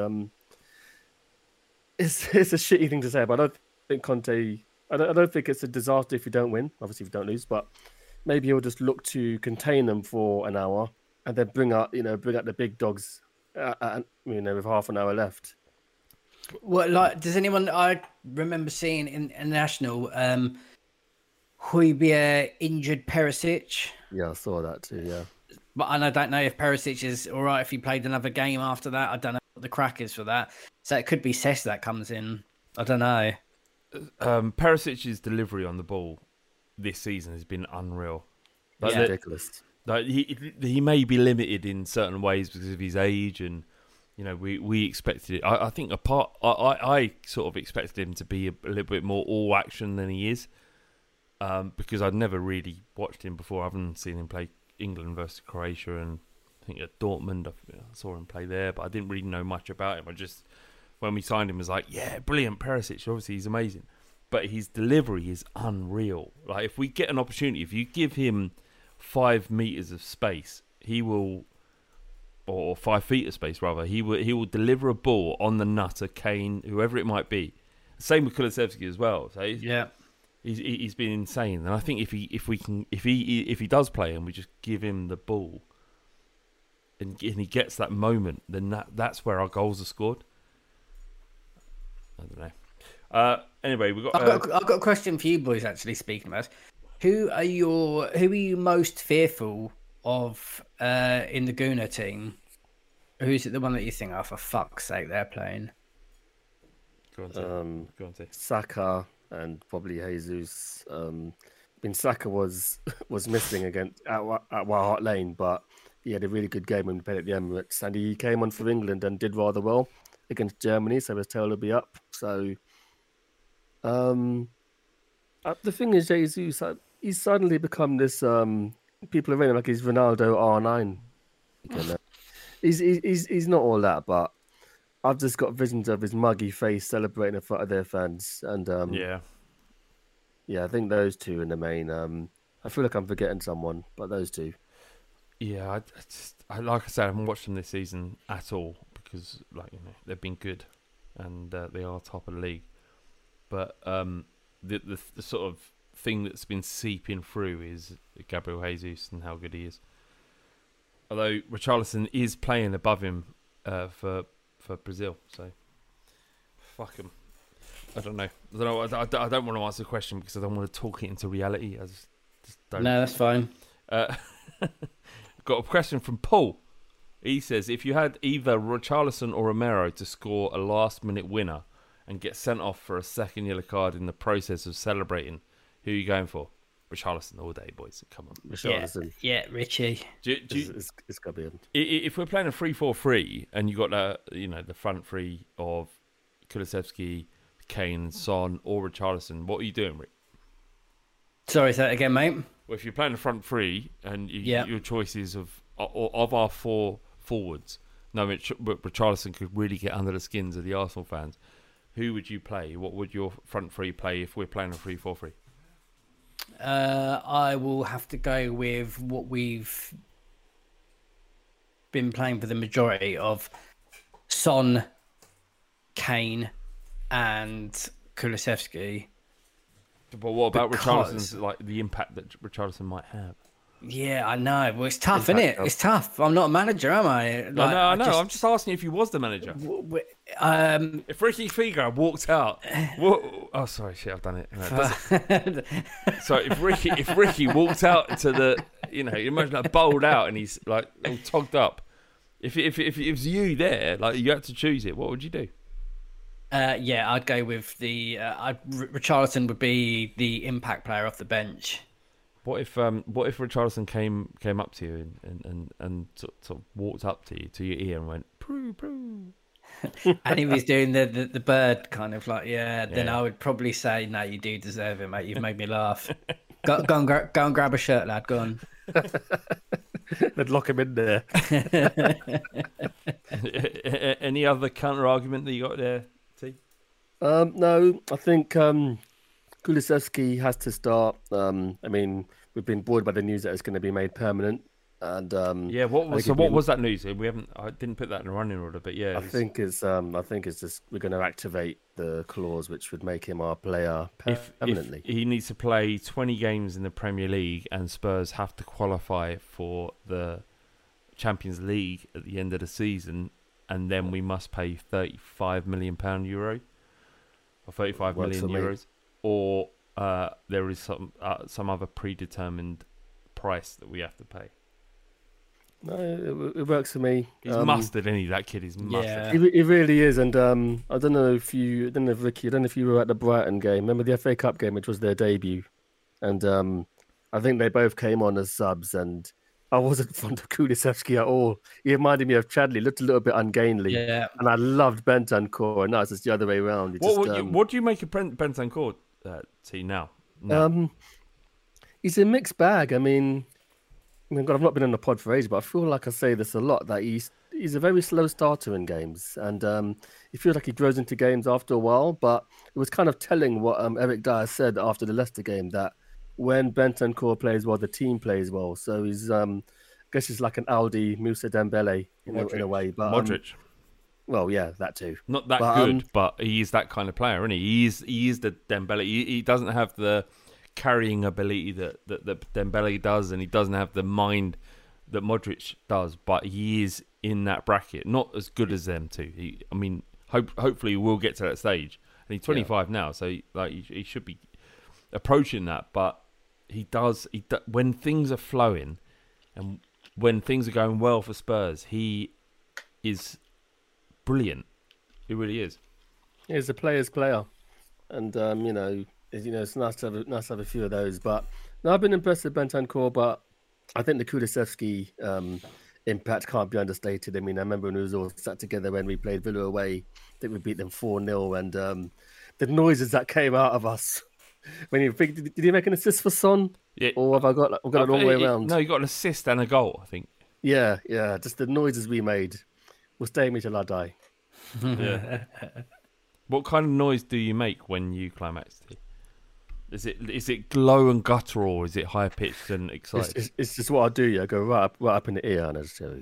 it's a shitty thing to say, but I don't think Conte... I don't think it's a disaster if you don't win, obviously if you don't lose, but maybe he'll just look to contain them for an hour and then bring out the big dogs with half an hour left. Well, does anyone? I remember seeing in National, Højbjerg injured Perisic. Yeah, I saw that too. Yeah, but I don't know if Perisic is all right if he played another game after that. I don't know what the crack is for that. So it could be Cesc that comes in. I don't know. Perisic's delivery on the ball this season has been unreal. Ridiculous. He may be limited in certain ways because of his age, and we expected it. I think I sort of expected him to be a little bit more all action than he is, because I'd never really watched him before. I haven't seen him play England versus Croatia, and I think at Dortmund I saw him play there, but I didn't really know much about him. I just, when we signed him, was like, yeah, brilliant, Perisic. Obviously, he's amazing, but his delivery is unreal. Like, if we get an opportunity, if you give him 5 meters of space, he will, or 5 feet of space rather, he will deliver a ball on the nutter, Kane, whoever it might be. Same with Kulusevski as well. So he's been insane. And I think if he does play and we just give him the ball, and he gets that moment, then that's where our goals are scored. I don't know. Anyway, I've got a question for you boys. Actually, speaking about, who are you most fearful of in the Guna team? Who's it? The one that you think, oh, for fuck's sake, they're playing? Go on, Saka and probably Jesus. Saka was missing against at White Hart Lane, but he had a really good game when he played at the Emirates, and he came on for England and did rather well against Germany, so his tail will be up. So, the thing is, Jesus, he's suddenly become this. People are rating him like he's Ronaldo R9. He's not all that, but I've just got visions of his muggy face celebrating in front of their fans, and I think those two in the main. I feel like I'm forgetting someone, but those two. Yeah, I like I said, I haven't watched them this season at all because, they've been good, and they are top of the league. But the sort of thing that's been seeping through is Gabriel Jesus and how good he is. Although Richarlison is playing above him for Brazil, so fuck him. I don't know. I don't want to answer the question because I don't want to talk it into reality. I just don't. No, that's fine. Got a question from Paul. He says, if you had either Richarlison or Romero to score a last-minute winner and get sent off for a second yellow card in the process of celebrating, who are you going for? Richarlison all day, boys. Come on. Richarlison. Yeah, Richie. It's got to be him. If we're playing a 3-4-3 and you got the front three of Kulusevski, Kane, Son, or Richarlison, what are you doing, Rick? Sorry, say that again, mate. Well, if you're playing a front three and your choices of our 4 forwards, knowing Richarlison could really get under the skins of the Arsenal fans, who would you play? What would your front three play if we're playing a 3-4-3? I will have to go with what we've been playing for the majority of: Son, Kane, and Kulusevski. But what about Richarlison's, the impact that Richarlison might have? Yeah, I know. Well, it's tough, isn't it? It's tough. I'm not a manager, am I? Like, I know. I'm just asking if you was the manager. If Ricky Figo walked out, oh sorry, shit, I've done it. No, so if Ricky walked out to the, imagine like bowled out and he's like all togged up. If it was you there, like you had to choose it, what would you do? Yeah, I'd go with Richarlison would be the impact player off the bench. What if Richarlison came up to you and sort of walked up to your ear and went proo proo, and he was doing the bird kind of like then I would probably say, no, you do deserve it, mate. You've made me laugh. Go and grab a shirt, lad. Go on. They'd lock him in there. Any other counter argument that you got there, T? No, I think Kulusevski has to start. I mean, we've been bored by the news that it's going to be made permanent. And what was that news? I didn't put that in the running order, but yeah, I think it's just we're going to activate the clause which would make him our player permanently. If he needs to play 20 games in the Premier League, and Spurs have to qualify for the Champions League at the end of the season, and then we must pay €35 million or 35 million euros, or there is some other predetermined price that we have to pay. No, it works for me. He's mustard, isn't he? That kid is mustard. Yeah. He really is. And I don't know if you were at the Brighton game. Remember the FA Cup game, which was their debut, and I think they both came on as subs. And I wasn't fond of Kulusevski at all. He reminded me of Chadley, looked a little bit ungainly. Yeah. And I loved Bentancur, and now it's just the other way around. What do you make of Bentancur, T, now? He's a mixed bag. I mean, God, I've not been on the pod for ages, but I feel like I say this a lot, that he's a very slow starter in games. And he feels like he grows into games after a while. But it was kind of telling what Eric Dyer said after the Leicester game, that when Bentancur plays well, the team plays well. So he's, I guess he's like an Aldi Moussa Dembele in a way. But Modric. Well, yeah, that too. Not that good, but he is that kind of player, isn't he? He is the Dembele. He doesn't have the carrying ability that Dembele does, and he doesn't have the mind that Modric does, but he is in that bracket. Not as good as them two. Hopefully we'll get to that stage. And he's 25 now, so he should be approaching that. But he does when things are flowing and when things are going well for Spurs, he is brilliant. He really is. He's a player's player, and it's nice to have a few of those. But no, I've been impressed with Bentancur, but I think the Kulusevski impact can't be understated. I mean, I remember when we was all sat together when we played Villa away, I think we beat them 4-0, and the noises that came out of us. When you think, did he make an assist for Son? Yeah. Or have I got it all the way around? No, he got an assist and a goal, I think. Yeah. Just the noises we made will stay with me till I die. Yeah. What kind of noise do you make when you climax? Is it glow and guttural, or is it high pitched and excited? It's just what I do. Yeah, I go right up in the ear, and I just go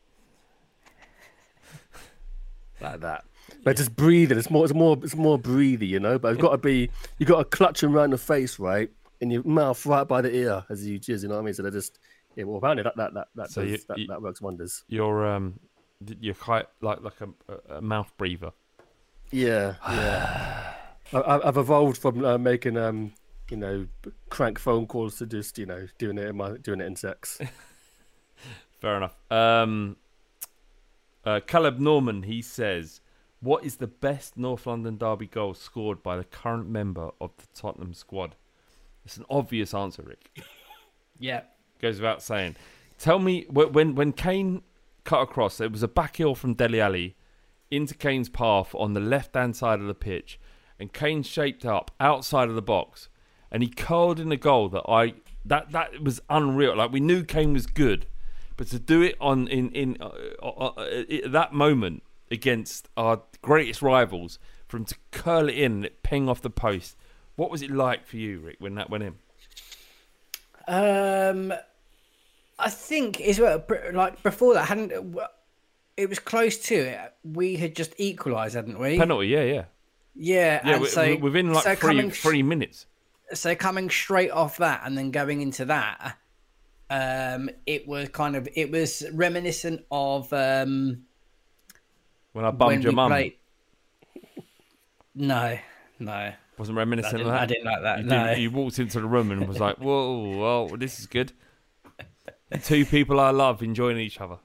like that. But just breathing. It's more breathy, But it's got to be. You got to clutch them around the face, right, in your mouth, right by the ear as you jizz. You know what I mean? So they just apparently that works wonders. You're quite like a mouth breather. Yeah. I've evolved from making crank phone calls to just doing it in sex. Fair enough. Caleb Norman, he says, what is the best North London derby goal scored by the current member of the Tottenham squad? It's an obvious answer, Rick. Yeah, goes without saying. Tell me, when Kane cut across, it was a back heel from Dele Alli into Kane's path on the left-hand side of the pitch, and Kane shaped up outside of the box, and he curled in a goal that was unreal. Like, we knew Kane was good, but to do it at that moment against our greatest rivals, for him to curl it in and it ping off the post, what was it like for you, Rick, when that went in? I think as well, like before that, it was close to it. We had just equalised, hadn't we? Penalty, yeah. Yeah, and so within like 3 minutes. So coming straight off that and then going into that, it was reminiscent of when I bummed your mum. No. Wasn't reminiscent of that? I didn't like that. You walked into the room and was like, whoa, well, this is good. Two people I love enjoying each other.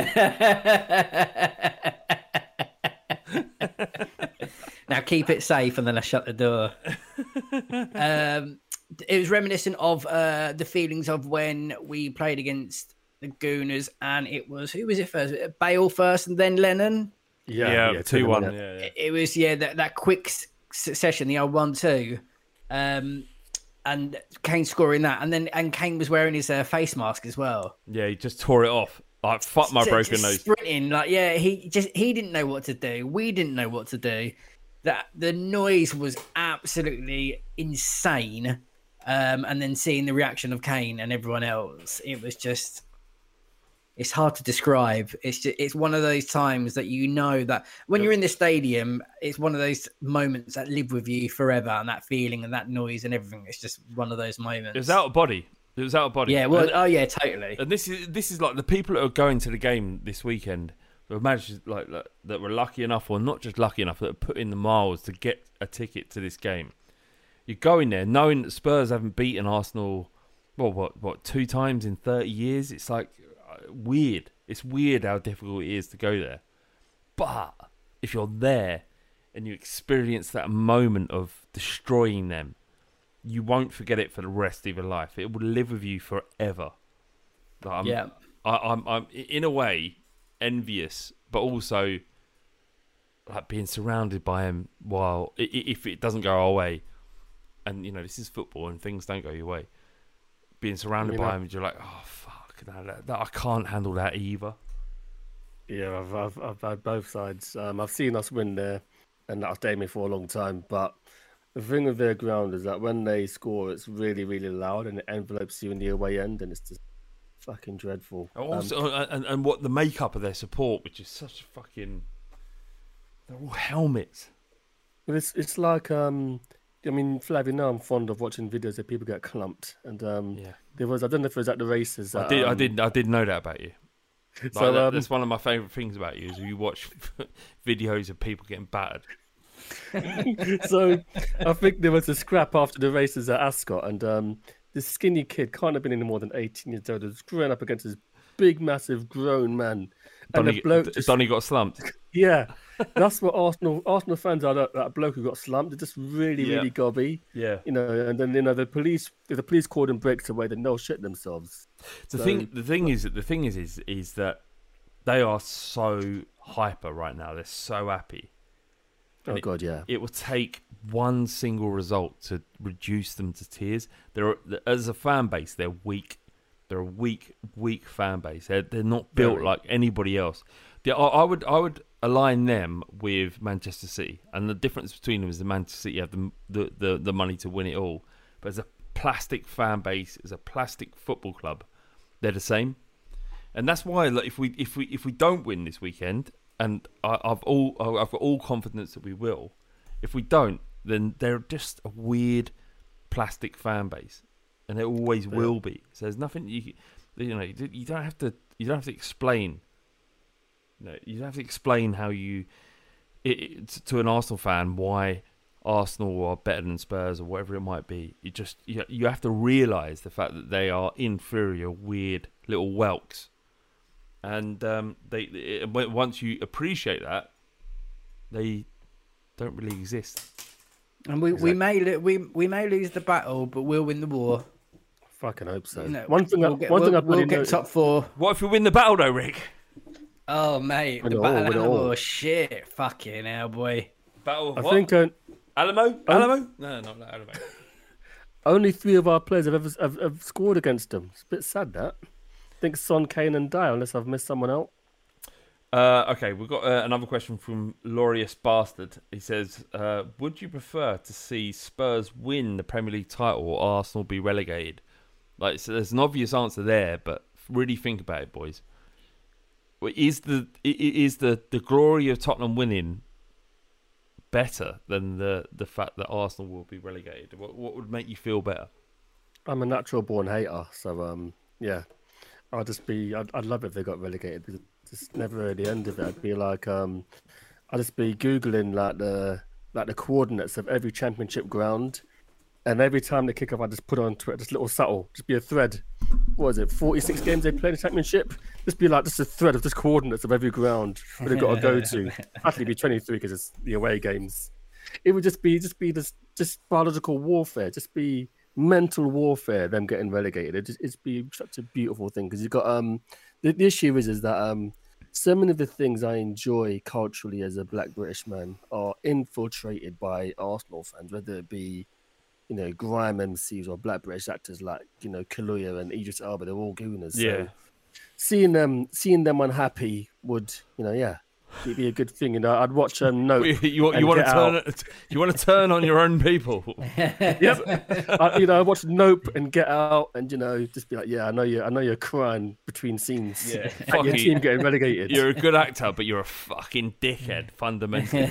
Now keep it safe, and then I shut the door. It was reminiscent of the feelings of when we played against the Gooners, and it was, who was it first? Bale first, and then Lennon. Yeah, 2-1. Yeah. It was that quick succession, the old 1-2, and Kane scoring that, and Kane was wearing his face mask as well. Yeah, he just tore it off. Like, fuck my broken nose. Sprinting, he didn't know what to do. We didn't know what to do. That the noise was absolutely insane. And then seeing the reaction of Kane and everyone else, it was just, it's hard to describe. It's one of those times that you know that when you're in the stadium, it's one of those moments that live with you forever, and that feeling and that noise and everything. It's just one of those moments. It was out of body. Yeah, well, totally. And this is like the people that are going to the game this weekend who have managed that were lucky enough, or not just lucky enough, that have put in the miles to get a ticket to this game. You go in there knowing that Spurs haven't beaten Arsenal, what 2 times in 30 years? It's like weird. It's weird how difficult it is to go there. But if you're there and you experience that moment of destroying them, you won't forget it for the rest of your life. It will live with you forever. I'm in a way envious, but also like being surrounded by him while if it doesn't go our way. And, this is football and things don't go your way. Being surrounded by him, you're like, oh, fuck, I can't handle that either. Yeah, I've had both sides. I've seen us win there, and that'll stay me for a long time. But the thing with their ground is that when they score, it's really, really loud, and it envelopes you in the away end, and it's just fucking dreadful. Also, and what the makeup of their support, which is such fucking... They're all helmets. But it's like... Flav, I'm fond of watching videos of people get clumped, and there was, I don't know if it was at the races. I did know that about you. So that's one of my favourite things about you is you watch videos of people getting battered. So I think there was a scrap after the races at Ascot, and this skinny kid can't have been any more than 18 years old. Was growing up against this big, massive, grown man. Donny got slumped. Yeah, that's what Arsenal fans are. That bloke who got slumped, they're just really gobby. Yeah, and then the police, if the police cordon breaks away, then they'll shit themselves. The thing is that they are so hyper right now. They're so happy. And God, yeah. It will take one single result to reduce them to tears. As a fan base, they're weak. They're a weak fan base. They're not built like anybody else. I would align them with Manchester City, and the difference between them is the Manchester City have the money to win it all, but as a plastic fan base, as a plastic football club, they're the same, and that's why if we don't win this weekend, and I've got all confidence that we will, if we don't, then they're just a weird plastic fan base. And it always will be. So there's nothing you don't have to explain. You don't have to explain how to an Arsenal fan why Arsenal are better than Spurs or whatever it might be. You have to realise the fact that they are inferior, weird little whelks, and once you appreciate that, they don't really exist. And we may lose the battle, but we'll win the war. Fucking hope so. One thing we'll get top 4. What if we win the battle, though, Rick? Oh, mate, the battle of the war. Shit, fucking hell, boy. Battle of I what? think Alamo? Alamo? No, not Alamo. Only 3 of our players have scored against them. It's a bit sad, that. I think Son, Kane and Dyer, unless I've missed someone out. Okay, we've got another question from Glorious Bastard. He says, would you prefer to see Spurs win the Premier League title or Arsenal be relegated? So there's an obvious answer there, but really think about it, boys. Is the glory of Tottenham winning better than the fact that Arsenal will be relegated? What would make you feel better? I'm a natural born hater, so yeah, I'd love it if they got relegated. It's just never at the end of it. I'd be like, I'd just be googling like the coordinates of every championship ground, and every time they kick off, I just put on Twitter just little subtle, just be a thread. What is it? 46 games they play in the championship. Just be like just a thread of just coordinates of every ground where they've got to go to. Actually, be 23 because it's the away games. It would just be biological warfare. Just be mental warfare. Them getting relegated. It'd be such a beautiful thing because you've got the issue is that so many of the things I enjoy culturally as a Black British man are infiltrated by Arsenal fans, whether it be, you know, grime MCs or Black British actors like, you know, Kaluuya and Idris Elba. They're all gooners. Yeah. So seeing them unhappy would, you know, yeah, it'd be a good thing. You know, I'd watch Nope. You want to turn on your own people. Yep. I watch Nope and Get Out, and you know, just be like, yeah, I know you're crying between scenes. Yeah. At your team getting relegated. You're a good actor, but you're a fucking dickhead fundamentally.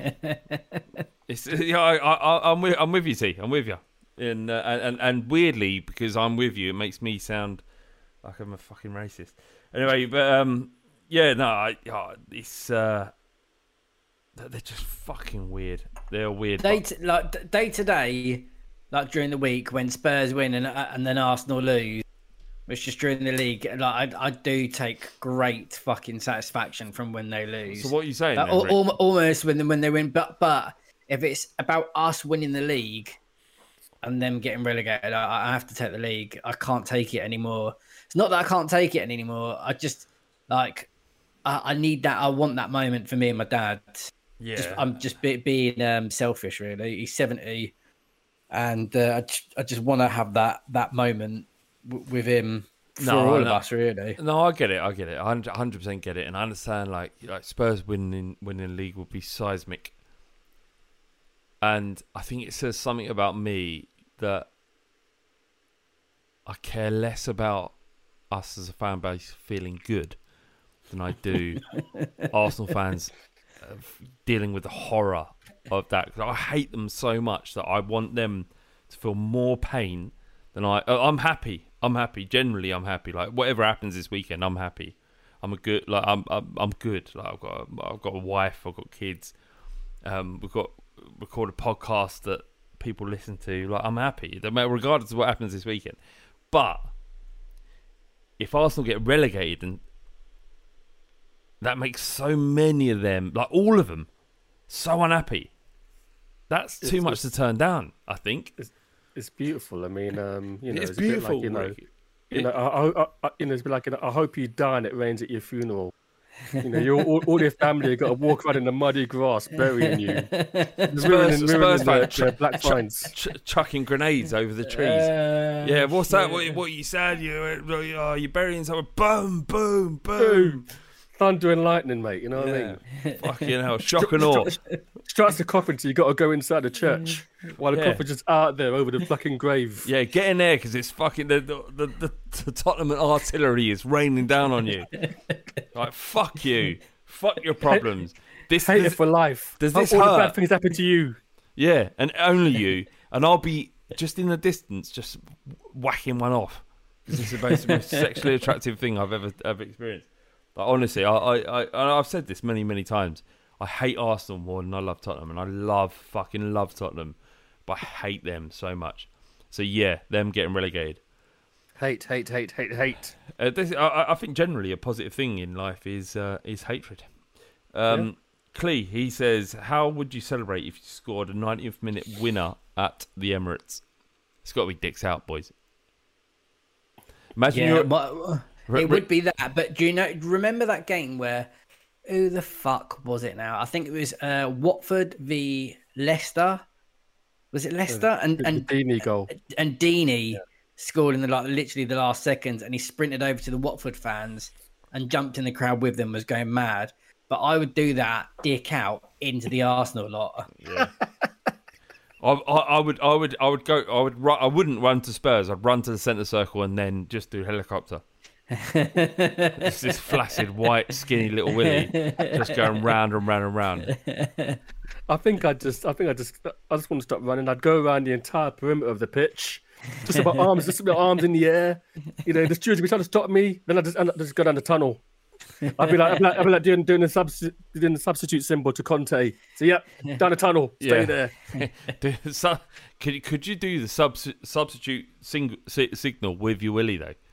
I'm with you, T. I'm with you, and weirdly, because I'm with you, it makes me sound like I'm a fucking racist. Anyway, but yeah, no, it's they're just fucking weird. They're weird. Day to day, like during the week when Spurs win and then Arsenal lose, which is during the league. Like I do take great fucking satisfaction from when they lose. So what are you saying? Like, then, Rick? almost when they win, but if it's about us winning the league and them getting relegated, I have to take the league. I can't take it anymore. It's not that I can't take it anymore. I just like I need that. I want that moment for me and my dad. Yeah, I'm just being selfish, really. He's 70, and I just want to have that moment with him for all of us, really. No, I get it. I 100% get it, and I understand. Like Spurs winning the league would be seismic, and I think it says something about me that I care less about us as a fan base feeling good than I do Arsenal fans dealing with the horror of that. 'Cause I hate them so much that I want them to feel more pain than I'm happy. I'm happy. Generally, I'm happy. Like whatever happens this weekend, I'm happy. I'm good. I'm good. Like I've got a wife. I've got kids. We've got recorded podcast that people listen to. Like I'm happy, regardless of what happens this weekend. But if Arsenal get relegated, and that makes so many of them, like all of them, so unhappy. That's too much to turn down, I think. It's beautiful. I mean, you know, it's beautiful. Like, it's like, I hope you die and it rains at your funeral. You know, all your family got to walk around in the muddy grass burying you. Spurs fans, black signs, chucking grenades over the trees. Yeah, what's that? What you said? You're burying someone. Boom, boom, boom. Thunder and lightning, mate. You know what I mean? Fucking hell, shock and awe. Strikes the coffin, so you got to go inside the church while the coffin's just out there over the fucking grave. Yeah, get in there because it's fucking the Tottenham artillery is raining down on you. Like fuck you, fuck your problems. Hate it for life. Does this all hurt? the bad things happen to you? Yeah, and only you. And I'll be just in the distance, just whacking one off because it's the most sexually attractive thing I've ever experienced. Like, honestly, I've said this many times. I hate Arsenal more than I love Tottenham, and I fucking love Tottenham, but I hate them so much. So yeah, them getting relegated. Hate. I think generally a positive thing in life is hatred. Clee, he says, how would you celebrate if you scored a 90th minute winner at the Emirates? It's got to be dicks out, boys. Imagine it would be that, but do you remember that game where, who the fuck was it now? I think it was Watford v Leicester. Was it Leicester? And Deeney goal. And Deeney scored in literally the last seconds, and he sprinted over to the Watford fans and jumped in the crowd with them, was going mad. But I would do that, dick out, into the Arsenal lot. Yeah. I wouldn't run to Spurs. I'd run to the centre circle and then just do helicopter. It's this flaccid, white, skinny little Willie just going round and round and round. I just want to stop running. I'd go around the entire perimeter of the pitch just about arms in the air. You know, the stewards would be trying to stop me. Then I just go down the tunnel. I'd be like doing the substitute symbol to Conte. So down the tunnel, stay there. Could you do the substitute signal with your willy though?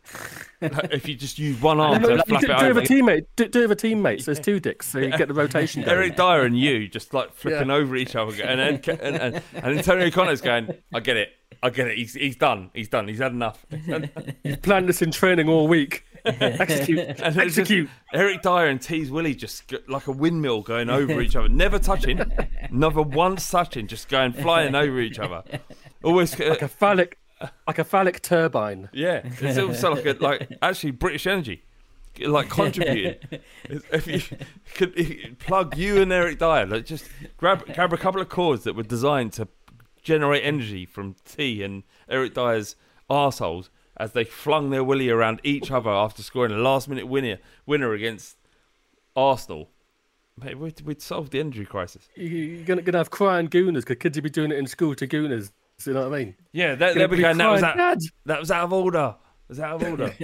If you just use one arm to flap it over. Do with a teammate. So there's two dicks, so you get the rotation going. Eric Dyer and you just like flipping over each other, and Antonio Conte's going, I get it. He's done. He's had enough. He's planned this in training all week. Execute. Eric Dyer and T's Willie just like a windmill going over each other, never touching, never once touching, just flying over each other. Always like a phallic turbine. Yeah, it's also like actually British Energy, like contributing. If you could plug you and Eric Dyer, like just grab a couple of cords that were designed to generate energy from T and Eric Dyer's arseholes as they flung their willy around each other after scoring a last-minute winner against Arsenal. Mate, we'd solved the energy crisis. You're going to have crying gooners because kids would be doing it in school to gooners. So you know what I mean? Yeah, there we go. That was out of order. It was out of order.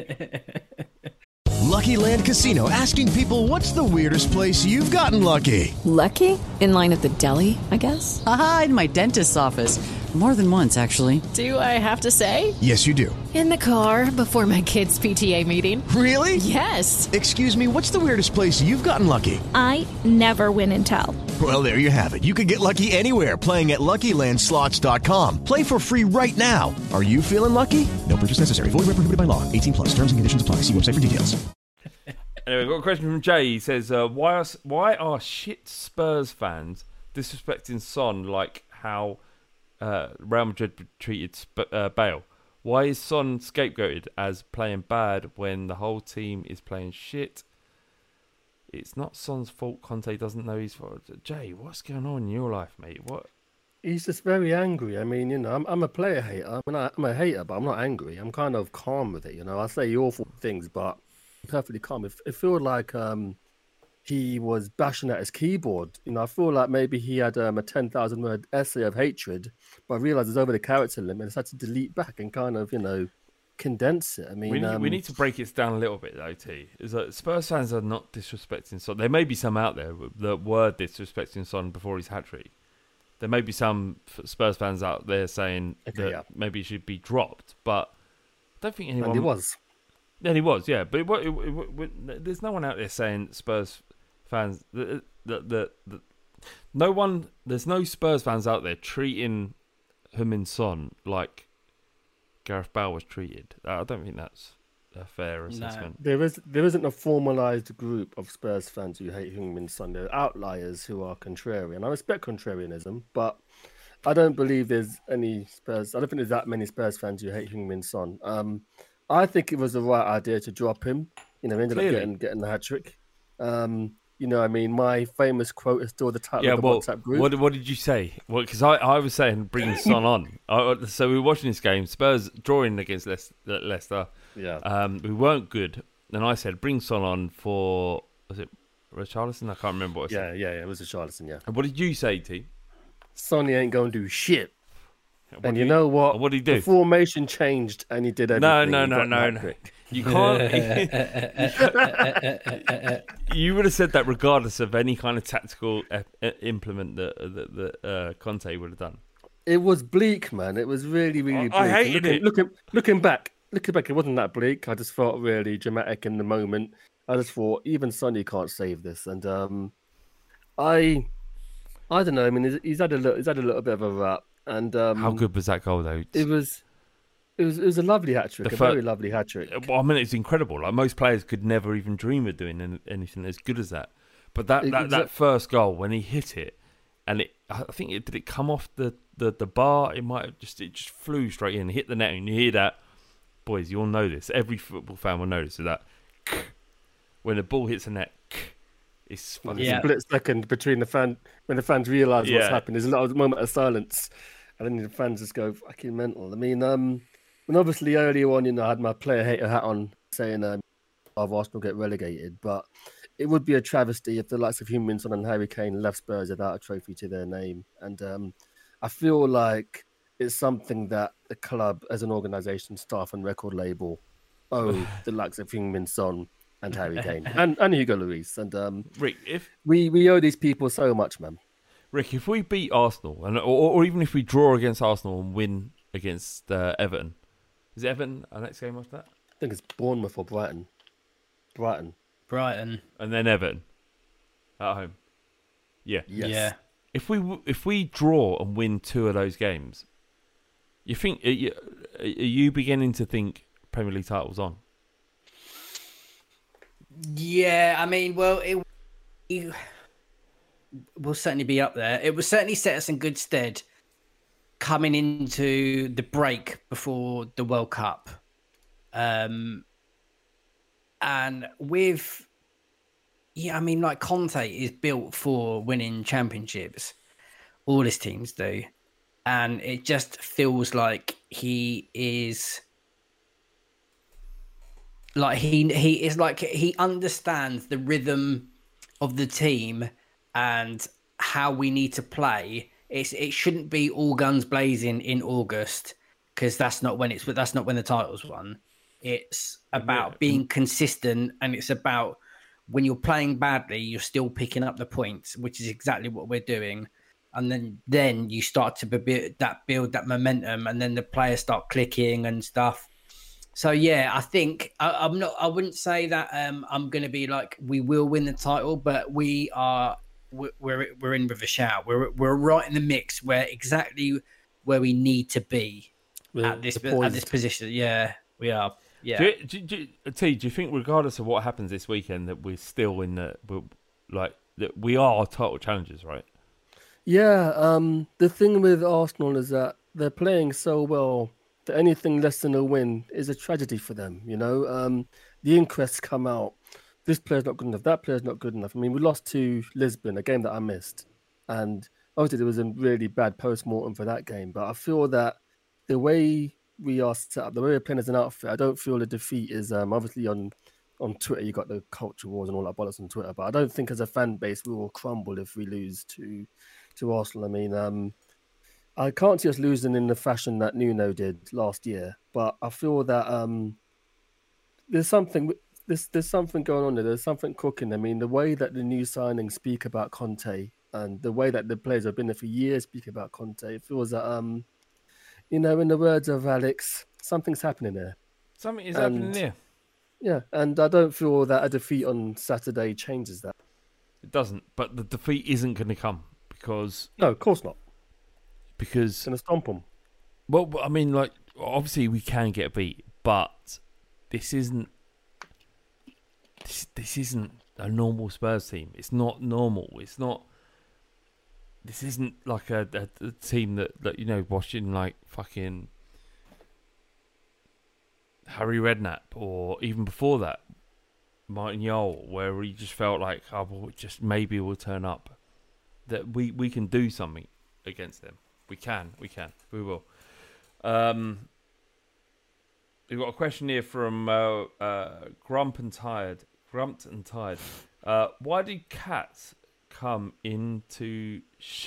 Lucky Land Casino, asking people, what's the weirdest place you've gotten lucky? Lucky? In line at the deli, I guess? Aha, in my dentist's office. More than once, actually. Do I have to say? Yes, you do. In the car before my kids' PTA meeting. Really? Yes. Excuse me, what's the weirdest place you've gotten lucky? I never win and tell. Well, there you have it. You can get lucky anywhere, playing at LuckyLandSlots.com. Play for free right now. Are you feeling lucky? No purchase necessary. Void where prohibited by law. 18 plus. Terms and conditions apply. See website for details. Anyway, we've got a question from Jay. He says, why are shit Spurs fans disrespecting Son like how Real Madrid treated Bale? Why is Son scapegoated as playing bad when the whole team is playing shit? It's not Son's fault. Conte doesn't know his fault. Jay, what's going on in your life, mate? What? He's just very angry. I mean, you know, I'm a player hater. I mean, I'm a hater, but I'm not angry. I'm kind of calm with it, you know. I say awful things, but I'm perfectly calm. It feels like he was bashing at his keyboard. You know, I feel like maybe he had a 10,000 word essay of hatred, but I realised it's over the character limit. It's had to delete back and kind of, you know, condense it. I mean, we need to break it down a little bit though. Is that Spurs fans are not disrespecting Son. There may be some out there that were disrespecting Son before his hat trick. There may be some Spurs fans out there saying maybe he should be dropped, but I don't think anyone. And he was. Then he was, yeah. But there's no one out there saying Spurs fans no one. There's no Spurs fans out there treating Heung-min Son like Gareth Bale was treated. I don't think that's a fair assessment. No. There isn't a formalised group of Spurs fans who hate Heung-min Son. There are outliers who are contrarian. I respect contrarianism, but I don't believe there's any Spurs. I don't think there's that many Spurs fans who hate Heung-min Son. I think it was the right idea to drop him. You know, ended up getting the hat trick. You know, I mean, my famous quote is still the title of the WhatsApp group. What did you say? Well, because I was saying bring Son on. So we were watching this game, Spurs drawing against Leicester. Yeah. We weren't good. And I said bring Son on for, was it Richarlison? I can't remember what I said. Yeah, it was Richarlison, yeah. And what did you say, T? Sonny ain't going to do shit. And you know what? What did he do? The formation changed and he did everything. No. You can't. You would have said that regardless of any kind of tactical implement that Conte would have done. It was bleak, man. It was really, really bleak. I hated it. Looking back, it wasn't that bleak. I just felt really dramatic in the moment. I just thought, even Sonny can't save this. And I don't know. I mean, he's had a little bit of a rap. And how good was that goal, though? It was a lovely hat trick, very lovely hat trick. Well, I mean, it's incredible. Like most players could never even dream of doing anything as good as that. But that first goal when he hit it, and I think did it come off the bar? It just flew straight in, hit the net, and you hear that. Boys, you all know this. Every football fan will know this. So that when the ball hits the net. It's funny. A split second between when the fans realise what's happened. There's a little moment of silence, and then the fans just go fucking mental. I mean, and obviously earlier on, you know, I had my player hater hat on, saying Arsenal get relegated, but it would be a travesty if the likes of Heung-min Son and Harry Kane left Spurs without a trophy to their name. And I feel like it's something that the club, as an organisation, staff, and record label, owe the likes of Heung-min Son and Harry Kane and Hugo Lloris. And Rick, if we owe these people so much, man. Rick, if we beat Arsenal, or even if we draw against Arsenal and win against Everton, is it Everton our next game after that? I think it's Bournemouth or Brighton. Brighton. And then Everton at home. Yeah. Yes. Yeah. If we draw and win 2 of those games, you think are you beginning to think Premier League titles on? Yeah, I mean, well, it will certainly be up there. It will certainly set us in good stead coming into the break before the World Cup. And with, I mean, like Conte is built for winning championships. All his teams do. And it just feels like he is... Like he understands the rhythm of the team and how we need to play. It shouldn't be all guns blazing in August, because that's not when the title's won. It's about being consistent, and it's about when you're playing badly, you're still picking up the points, which is exactly what we're doing. And then you start to build that momentum, and then the players start clicking and stuff. So yeah, I think I wouldn't say that I'm going to be like we will win the title, but we're in with a shout. We're right in the mix. We're exactly where we need to be at this position. Yeah, we are. Yeah. Do you think, regardless of what happens this weekend, that we're still that we are title challengers, right? Yeah. The thing with Arsenal is that they're playing so well. Anything less than a win is a tragedy for them, you know. The inquests come out. This player's not good enough. That player's not good enough. I mean, we lost to Lisbon, a game that I missed, and obviously there was a really bad post-mortem for that game. But I feel that the way we are set up, the way we're playing as an outfit, I don't feel the defeat is obviously on Twitter. You got the culture wars and all that bollocks on Twitter, but I don't think as a fan base we will crumble if we lose to Arsenal. I mean, I can't see us losing in the fashion that Nuno did last year, but I feel that there's something going on there. There's something cooking. I mean, the way that the new signings speak about Conte and the way that the players have been there for years speak about Conte, it feels that, in the words of Alex, something's happening there. Something is happening there. Yeah, and I don't feel that a defeat on Saturday changes that. It doesn't, but the defeat isn't going to come because... No, of course not. Because gonna stomp them. Well, I mean, like, obviously we can get beat, but this isn't a normal Spurs team. It's not normal. It's not. This isn't like a team that watching like fucking Harry Redknapp or even before that Martin Jol, where he just felt like, maybe we'll turn up. That we can do something against them. We will. We've got a question here from Grumped and Tired. Why do cats come into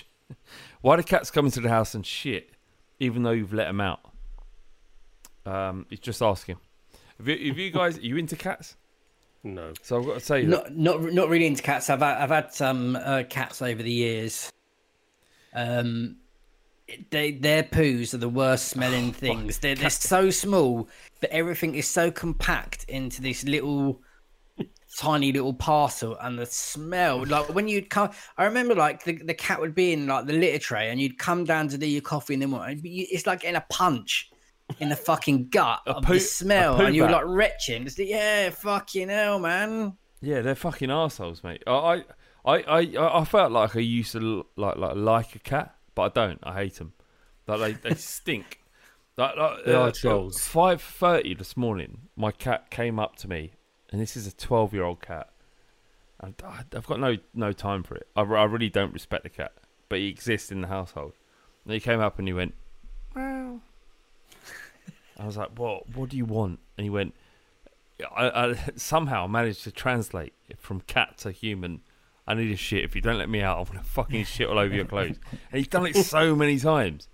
the house and shit, even though you've let them out? He's just asking. Have you guys? Are you into cats? No. So I've got to say, not really into cats. I've had some cats over the years. Their poos are the worst smelling things. They're so small, but everything is so compact into this tiny little parcel, and the smell, like when you'd come, I remember like the cat would be in like the litter tray, and you'd come down to do your coffee in the morning. It's like getting a punch in the fucking gut of the smell, and you're like retching. Yeah, fucking hell, man. Yeah, they're fucking arseholes, mate. I felt like I used to like a cat. But I don't. I hate them. Like they stink. They are trolls. 5:30 this morning, my cat came up to me, and this is a 12-year-old cat. And I've got no time for it. I really don't respect the cat, but he exists in the household. And he came up and he went, "Wow." I was like, "What do you want?" And he went, I somehow managed to translate it from cat to human. I need a shit. If you don't let me out, I'm going to fucking shit all over your clothes. And he's done it so many times.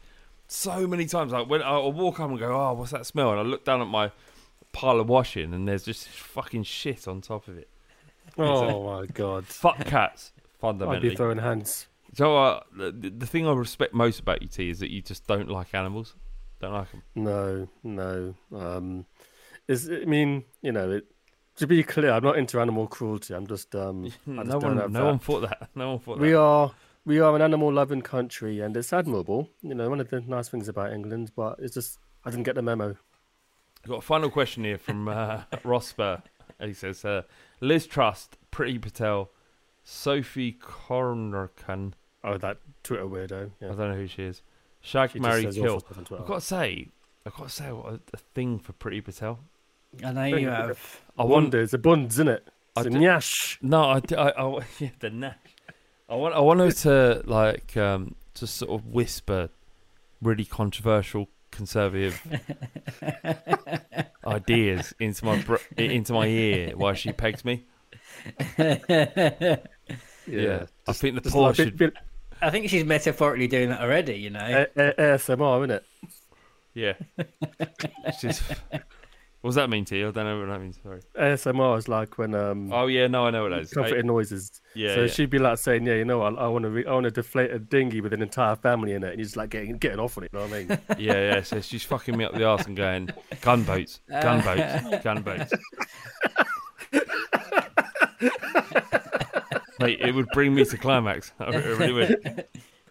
so many times. Like when I'll walk up and go, "Oh, what's that smell?" And I look down at my pile of washing, and there's just fucking shit on top of it. Oh my god! Fuck cats. Fundamentally, I'd be throwing hands. So the thing I respect most about you, T, is that you just don't like animals. Don't like them. No. I mean, you know, to be clear, I'm not into animal cruelty. I'm just no one thought that. We are an animal-loving country, and it's admirable. You know, one of the nice things about England, but it's just I didn't get the memo. I've got a final question here from Rosper. He says, Liz Truss, Priti Patel, Sophie Cornercan. Oh, that Twitter weirdo. Yeah. I don't know who she is. Shag, marry, kill. I've got to say, what a thing for Priti Patel. I know you have. It's a buns, isn't it? It's a nyash. No, yeah, the nash. I want her to like just sort of whisper really controversial conservative ideas into my ear while she pegs me. Yeah, I think the poor should. I think she's metaphorically doing that already. You know, ASMR, isn't it? Yeah. What does that mean to you? I don't know what that means. Sorry. ASMR is like when oh yeah, no, I know what that is. Comforting noises. Yeah. So yeah. she'd be like saying, "Yeah, you know, I want to deflate a dinghy with an entire family in it," and you're just like getting off on it. You know what I mean? Yeah. So she's fucking me up the arse and going, gunboats. Mate, it would bring me to climax. It really would.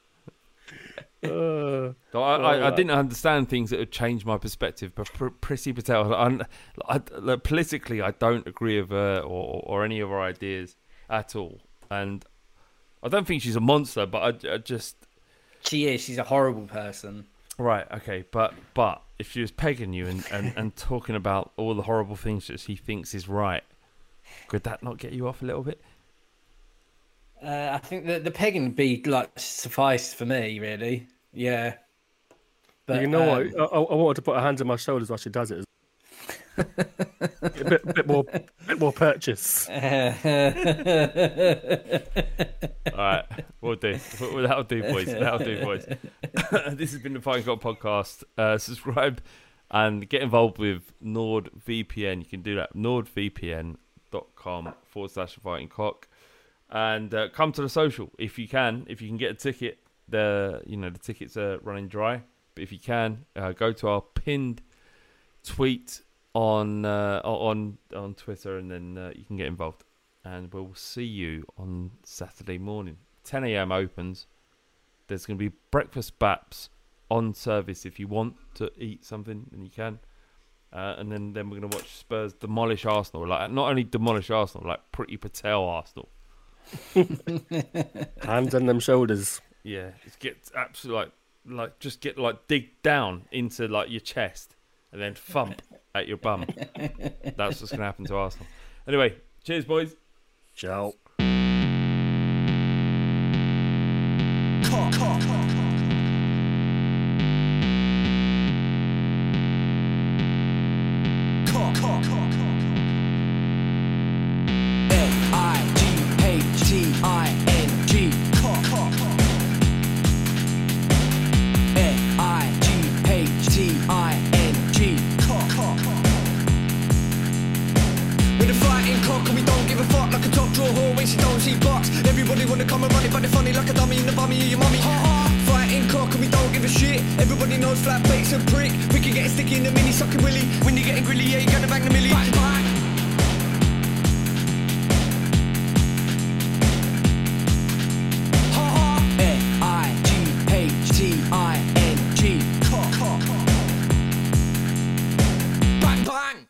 I didn't understand things that would change my perspective, but Priti Patel, politically, I don't agree with her or any of her ideas at all. And I don't think she's a monster, but I just... She is. She's a horrible person. Right, okay, but if she was pegging you and talking about all the horrible things that she thinks is right, could that not get you off a little bit? I think that the pegging would be like suffice for me, really. Yeah. But, you know what? I wanted to put her hands on my shoulders while she does it. a bit more purchase. All right, we'll do. That'll do, boys. This has been the Fighting Cock podcast. Subscribe and get involved with NordVPN. You can do that. NordVPN.com/Fighting Cock. And come to the social if you can get a ticket. The tickets are running dry, but if you can, go to our pinned tweet on Twitter, and then you can get involved. And we'll see you on Saturday morning. 10 a.m. opens. There's going to be breakfast baps on service if you want to eat something, and you can. And then we're going to watch Spurs demolish Arsenal. Like not only demolish Arsenal, like Priti Patel Arsenal. Hands on them shoulders. Yeah, just get absolutely dig down into like your chest and then thump at your bum. That's what's gonna happen to Arsenal. Anyway, cheers, boys. Ciao. Everybody wanna come and run it, but they're funny like a dummy in the bummy of your mummy. Fighting cock and we don't give a shit. Everybody knows flat bait's a prick. We can get sticky in the mini sucking willy. When you're getting grilly, yeah, you're gonna bang the millie. Bang, bang. F-I-G-H-T-I-N-G. Cock. Bang, bang.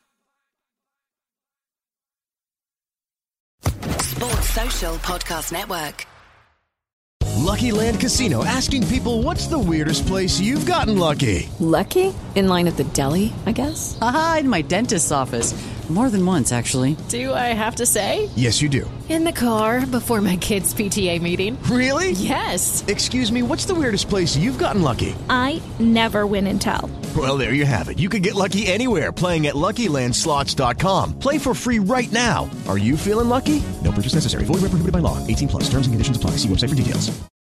Sports Social Podcast Network. Lucky Land Casino, asking people, what's the weirdest place you've gotten lucky? Lucky? In line at the deli, I guess? Aha, in my dentist's office. More than once, actually. Do I have to say? Yes, you do. In the car before my kids' PTA meeting. Really? Yes. Excuse me, what's the weirdest place you've gotten lucky? I never win and tell. Well, there you have it. You can get lucky anywhere, playing at LuckyLandSlots.com. Play for free right now. Are you feeling lucky? No purchase necessary. Void where prohibited by law. 18+. Terms and conditions apply. See website for details.